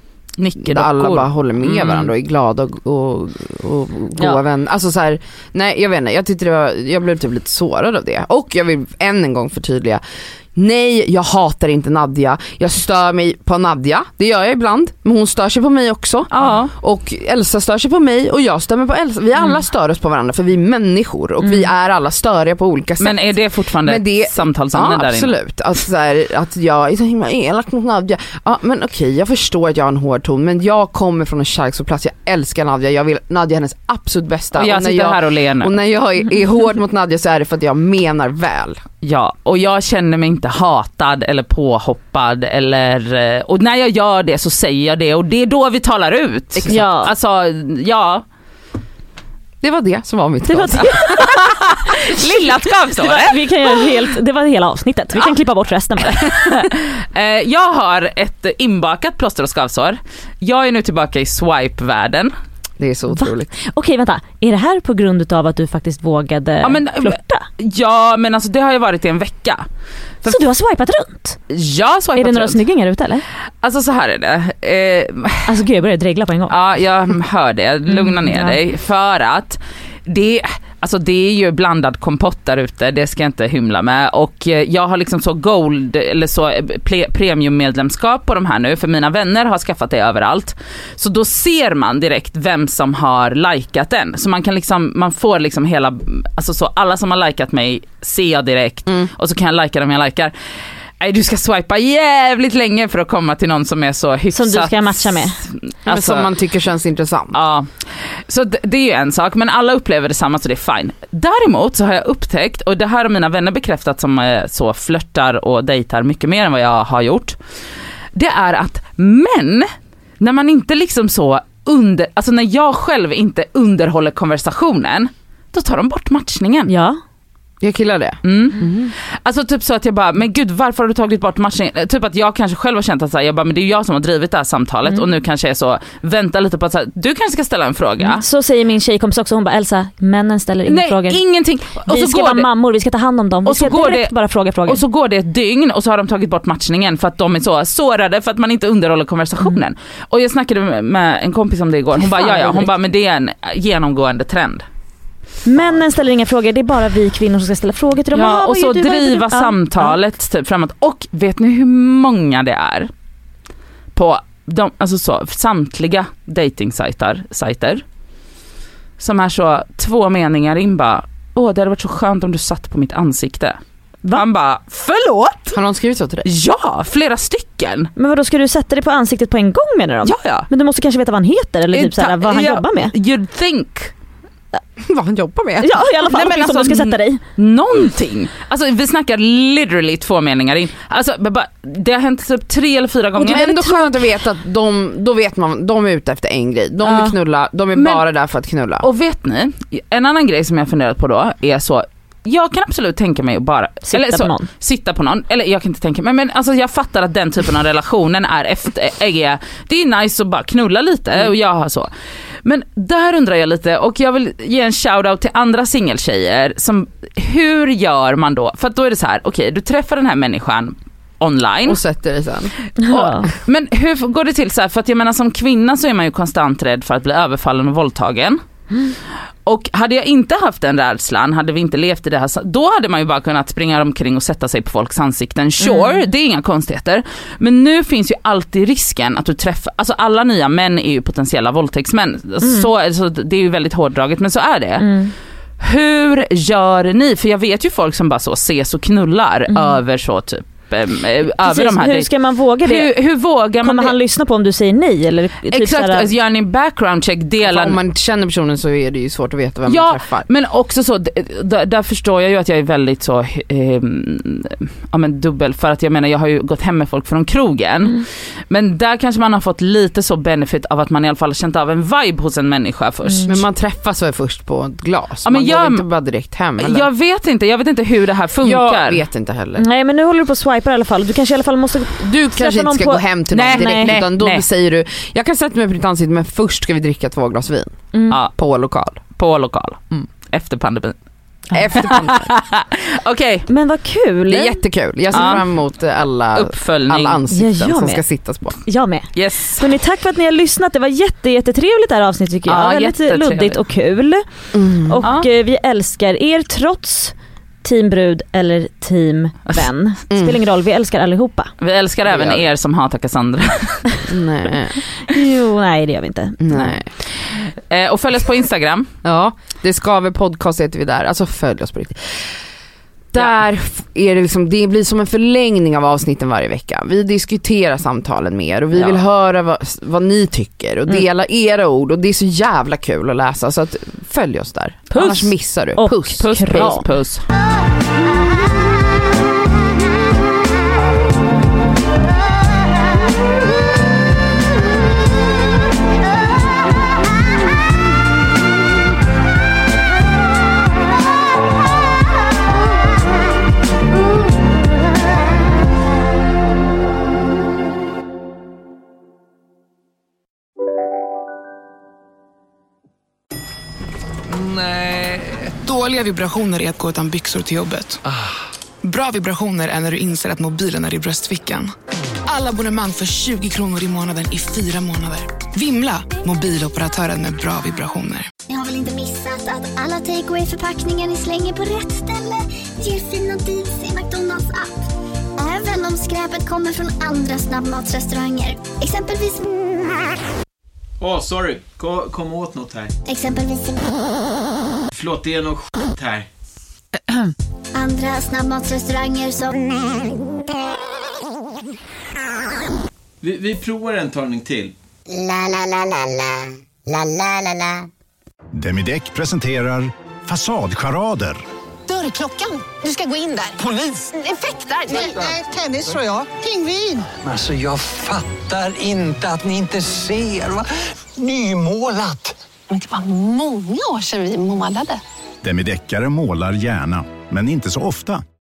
där alla bara håller med mm. varandra och är glada och, och, och goda ja. vänner. Alltså så här, nej jag vet inte, jag tyckte det var, jag blev typ lite sårad av det. Och jag vill än en gång förtydliga, nej, jag hatar inte Nadja. Jag stör mig på Nadja. Det gör jag ibland. Men hon stör sig på mig också. Ja. Och Elsa stör sig på mig. Och jag stör mig på Elsa. Vi alla mm. stör oss på varandra. För vi är människor. Och mm. vi är alla störiga på olika sätt. Men är det fortfarande det, ett samtalsämne ja, där absolut. Att, så här, att jag är så himla elak mot Nadja. Ja, men okej, okay, jag förstår att jag har en hård ton. Men jag kommer från en kärleksplats. Jag älskar Nadja. Jag vill Nadja är hennes absolut bästa. Och jag sitter jag, här och ler nu. Och när jag är, är hård mot Nadja så är det för att jag menar väl. Ja, och jag känner mig inte hatad eller påhoppad eller, och när jag gör det så säger jag det och det är då vi talar ut. Exakt. Ja. Alltså, ja. det var det som var mitt det var det. Lilla skavsår. Vi kan göra helt, det var hela avsnittet. Vi kan ja. klippa bort resten med det. Jag har ett inbakat plåster och skavsår. Jag är nu tillbaka i swipe-världen. Det är så otroligt. Va? Okej, vänta. Är det här på grund av att du faktiskt vågade ja, men, flirta? Ja, men alltså det har ju varit i en vecka. För så du har swipat runt? Jag har swipat runt. Är det några snyggingar ute eller? Alltså så här är det. Eh, alltså gud, jag börjar dregla på en gång. Ja, jag hör det. Lugna ner mm, ja. dig. För att det, alltså det är ju blandad kompott där ute, det ska jag inte hymla med. Och jag har liksom så gold eller så pre- premiummedlemskap på de här nu, för mina vänner har skaffat det överallt. Så då ser man direkt vem som har likat den. Så man kan liksom, man får liksom hela, alltså så alla som har likat mig ser jag direkt mm. och så kan jag lika dem jag likar. Nej, du ska swipa jävligt länge för att komma till någon som är så hyfsat. Som du ska matcha med. Alltså, som man tycker känns intressant. Ja, så det, det är ju en sak. Men alla upplever detsamma, så det är fine. Däremot så har jag upptäckt, och det här har mina vänner bekräftat som så flörtar och dejtar mycket mer än vad jag har gjort. Det är att män, när man inte liksom så under, alltså när jag själv inte underhåller konversationen, då tar de bort matchningen. Ja. Jag killar det. Mm. Mm. Alltså typ så att jag bara, men gud, varför har du tagit bort matchningen? Typ att jag kanske själv har känt att så här, jag bara, men det är jag som har drivit det här samtalet mm. och nu kanske är så, vänta lite på att så här, du kanske ska ställa en fråga. Mm. Så säger min tjejkompis också, hon bara, Elsa, männen ställer inga Nej, frågor. Ingenting. Och vi så ska vara det... mammor, vi ska ta hand om dem. Vi och så ska går direkt det... bara fråga frågor. Och så går det ett dygn och så har de tagit bort matchningen för att de är så sårade för att man inte underhåller konversationen. Mm. Och jag snackade med en kompis om det igår. Hon bara, ja ja, hon bara, men det är en genomgående trend. Männen ställer inga frågor, det är bara vi kvinnor som ska ställa frågor till dem. Ja, och så driva samtalet typ framåt. Och vet ni hur många det är på de, alltså så, samtliga datingsajter sajter, som är så två meningar in bara, åh, det hade varit så skönt om du satt på mitt ansikte. Va? Han bara, förlåt? Har någon skrivit så till dig? Ja, flera stycken. Men vadå, ska du sätta dig på ansiktet på en gång menar de? Ja, ja. Men du måste kanske veta vad han heter eller typ såhär, vad han ja, jobbar med. You'd think. Vad han jobbar med? Ja, i alla fall. Nej, men alltså, du ska sätta dig. Någonting. Alltså vi snackar literally två meningar in. Alltså det har hänt typ tre eller fyra gånger. Och det är ändå skönt att veta att de, då vet man, de är ute efter en grej. De vill knulla, de är men, bara där för att knulla. Och vet ni, en annan grej som jag funderat på då är så, jag kan absolut tänka mig att bara sitta, eller så, på, någon. sitta på någon. Eller jag kan inte tänka mig, men alltså jag fattar att den typen av relationen är efter, är, det är nice att bara knulla lite mm. och jag har så. Men där undrar jag lite, och jag vill ge en shoutout till andra singeltjejer som, hur gör man då? För att då är det så här, okej, okay, du träffar den här människan online och sätter dig sen. Och, men hur går det till så här? För att jag menar, som kvinna så är man ju konstant rädd för att bli överfallen och våldtagen. Mm. Och hade jag inte haft den rädslan, hade vi inte levt i det här, då hade man ju bara kunnat springa omkring och sätta sig på folks ansikten. Sure, mm. det är inga konstigheter. Men nu finns ju alltid risken att du träffar, alltså alla nya män är ju potentiella våldtäktsmän. Mm. Så, så det är ju väldigt hårdraget, men så är det. Mm. Hur gör ni? För jag vet ju folk som bara så ses och knullar mm. över så typ över de här. Hur ska man våga det? Hur, hur vågar man Kommer det? han lyssna på om du säger nej? Eller typ exakt, alltså gör ni en background check, delar. Om man inte känner personen så är det ju svårt att veta vem ja, man träffar. Men också så, där, där förstår jag ju att jag är väldigt så eh, ja men dubbel, för att jag menar jag har ju gått hem med folk från krogen. Mm. Men där kanske man har fått lite så benefit av att man i alla fall har känt av en vibe hos en människa först. Mm. Men man träffas så först på ett glas. Ja, man men jag, går inte bara direkt hem eller? Jag vet inte, jag vet inte hur det här funkar. Jag vet inte heller. Nej, men nu håller du på att swipa i alla fall. Du kanske i alla fall måste du kanske inte ska på... gå hem till någon nej, direkt nej, utan då nej. säger du, jag kan sätta mig på ditt ansikte men först ska vi dricka två glas vin. Mm. Ja. På lokal. På lokal. Mm. Efter pandemin. Efter pandemin. Okej. Okay. Men vad kul. Det är jättekul. Jag ser ja. fram emot alla, alla ansikten ja, som ska sittas på. Jag med. Yes. Hörrni, tack för att ni har lyssnat. Det var jätte, jättetrevligt det här avsnittet tycker jag. Ja, lite luddigt och kul. Mm. Och ja. vi älskar er trots teambrud eller teamvän. Mm. Spelar ingen roll, vi älskar allihopa. Vi älskar även ja. er som hatar Cassandra. Nej. Jo, nej det gör vi inte. Nej. Eh, och följ oss på Instagram. Ja, det ska vi podcast heter vi där. Alltså följ oss på riktigt. Där ja. är det liksom, det blir som en förlängning av avsnitten varje vecka. Vi diskuterar samtalen med er och vi ja. vill höra vad, vad ni tycker och dela mm. era ord och det är så jävla kul att läsa så att följ oss där. Puss. Annars missar du. Och puss, puss, puss, puss, puss. Dåliga vibrationer är att gå utan byxor till jobbet. Bra vibrationer är när du inser att mobilen är i bröstfickan. Alla abonnemang för tjugo kronor i månaden i fyra månader. Vimla, mobiloperatören med bra vibrationer. Ni har väl inte missat att alla takeaway-förpackningar ni slänger på rätt ställe ger fina deals i McDonalds app. Även om skräpet kommer från andra snabbmatsrestauranger. Exempelvis... Åh, oh, sorry. Kom, kom åt något här. Exempelvis... Förlåt, det är något skit här. Andra snabbmatsrestauranger som... Vi, vi provar en talning till. La la la la la. La la la la. Demideck presenterar Fasadcharader. Dörrklockan. Du ska gå in där. Polis. Effektar. Nej, tennis tror jag. Pingvin. Alltså jag fattar inte att ni inte ser. Va? Nymålat. Men det var många år sedan vi målade. Demideckare målar gärna, men inte så ofta.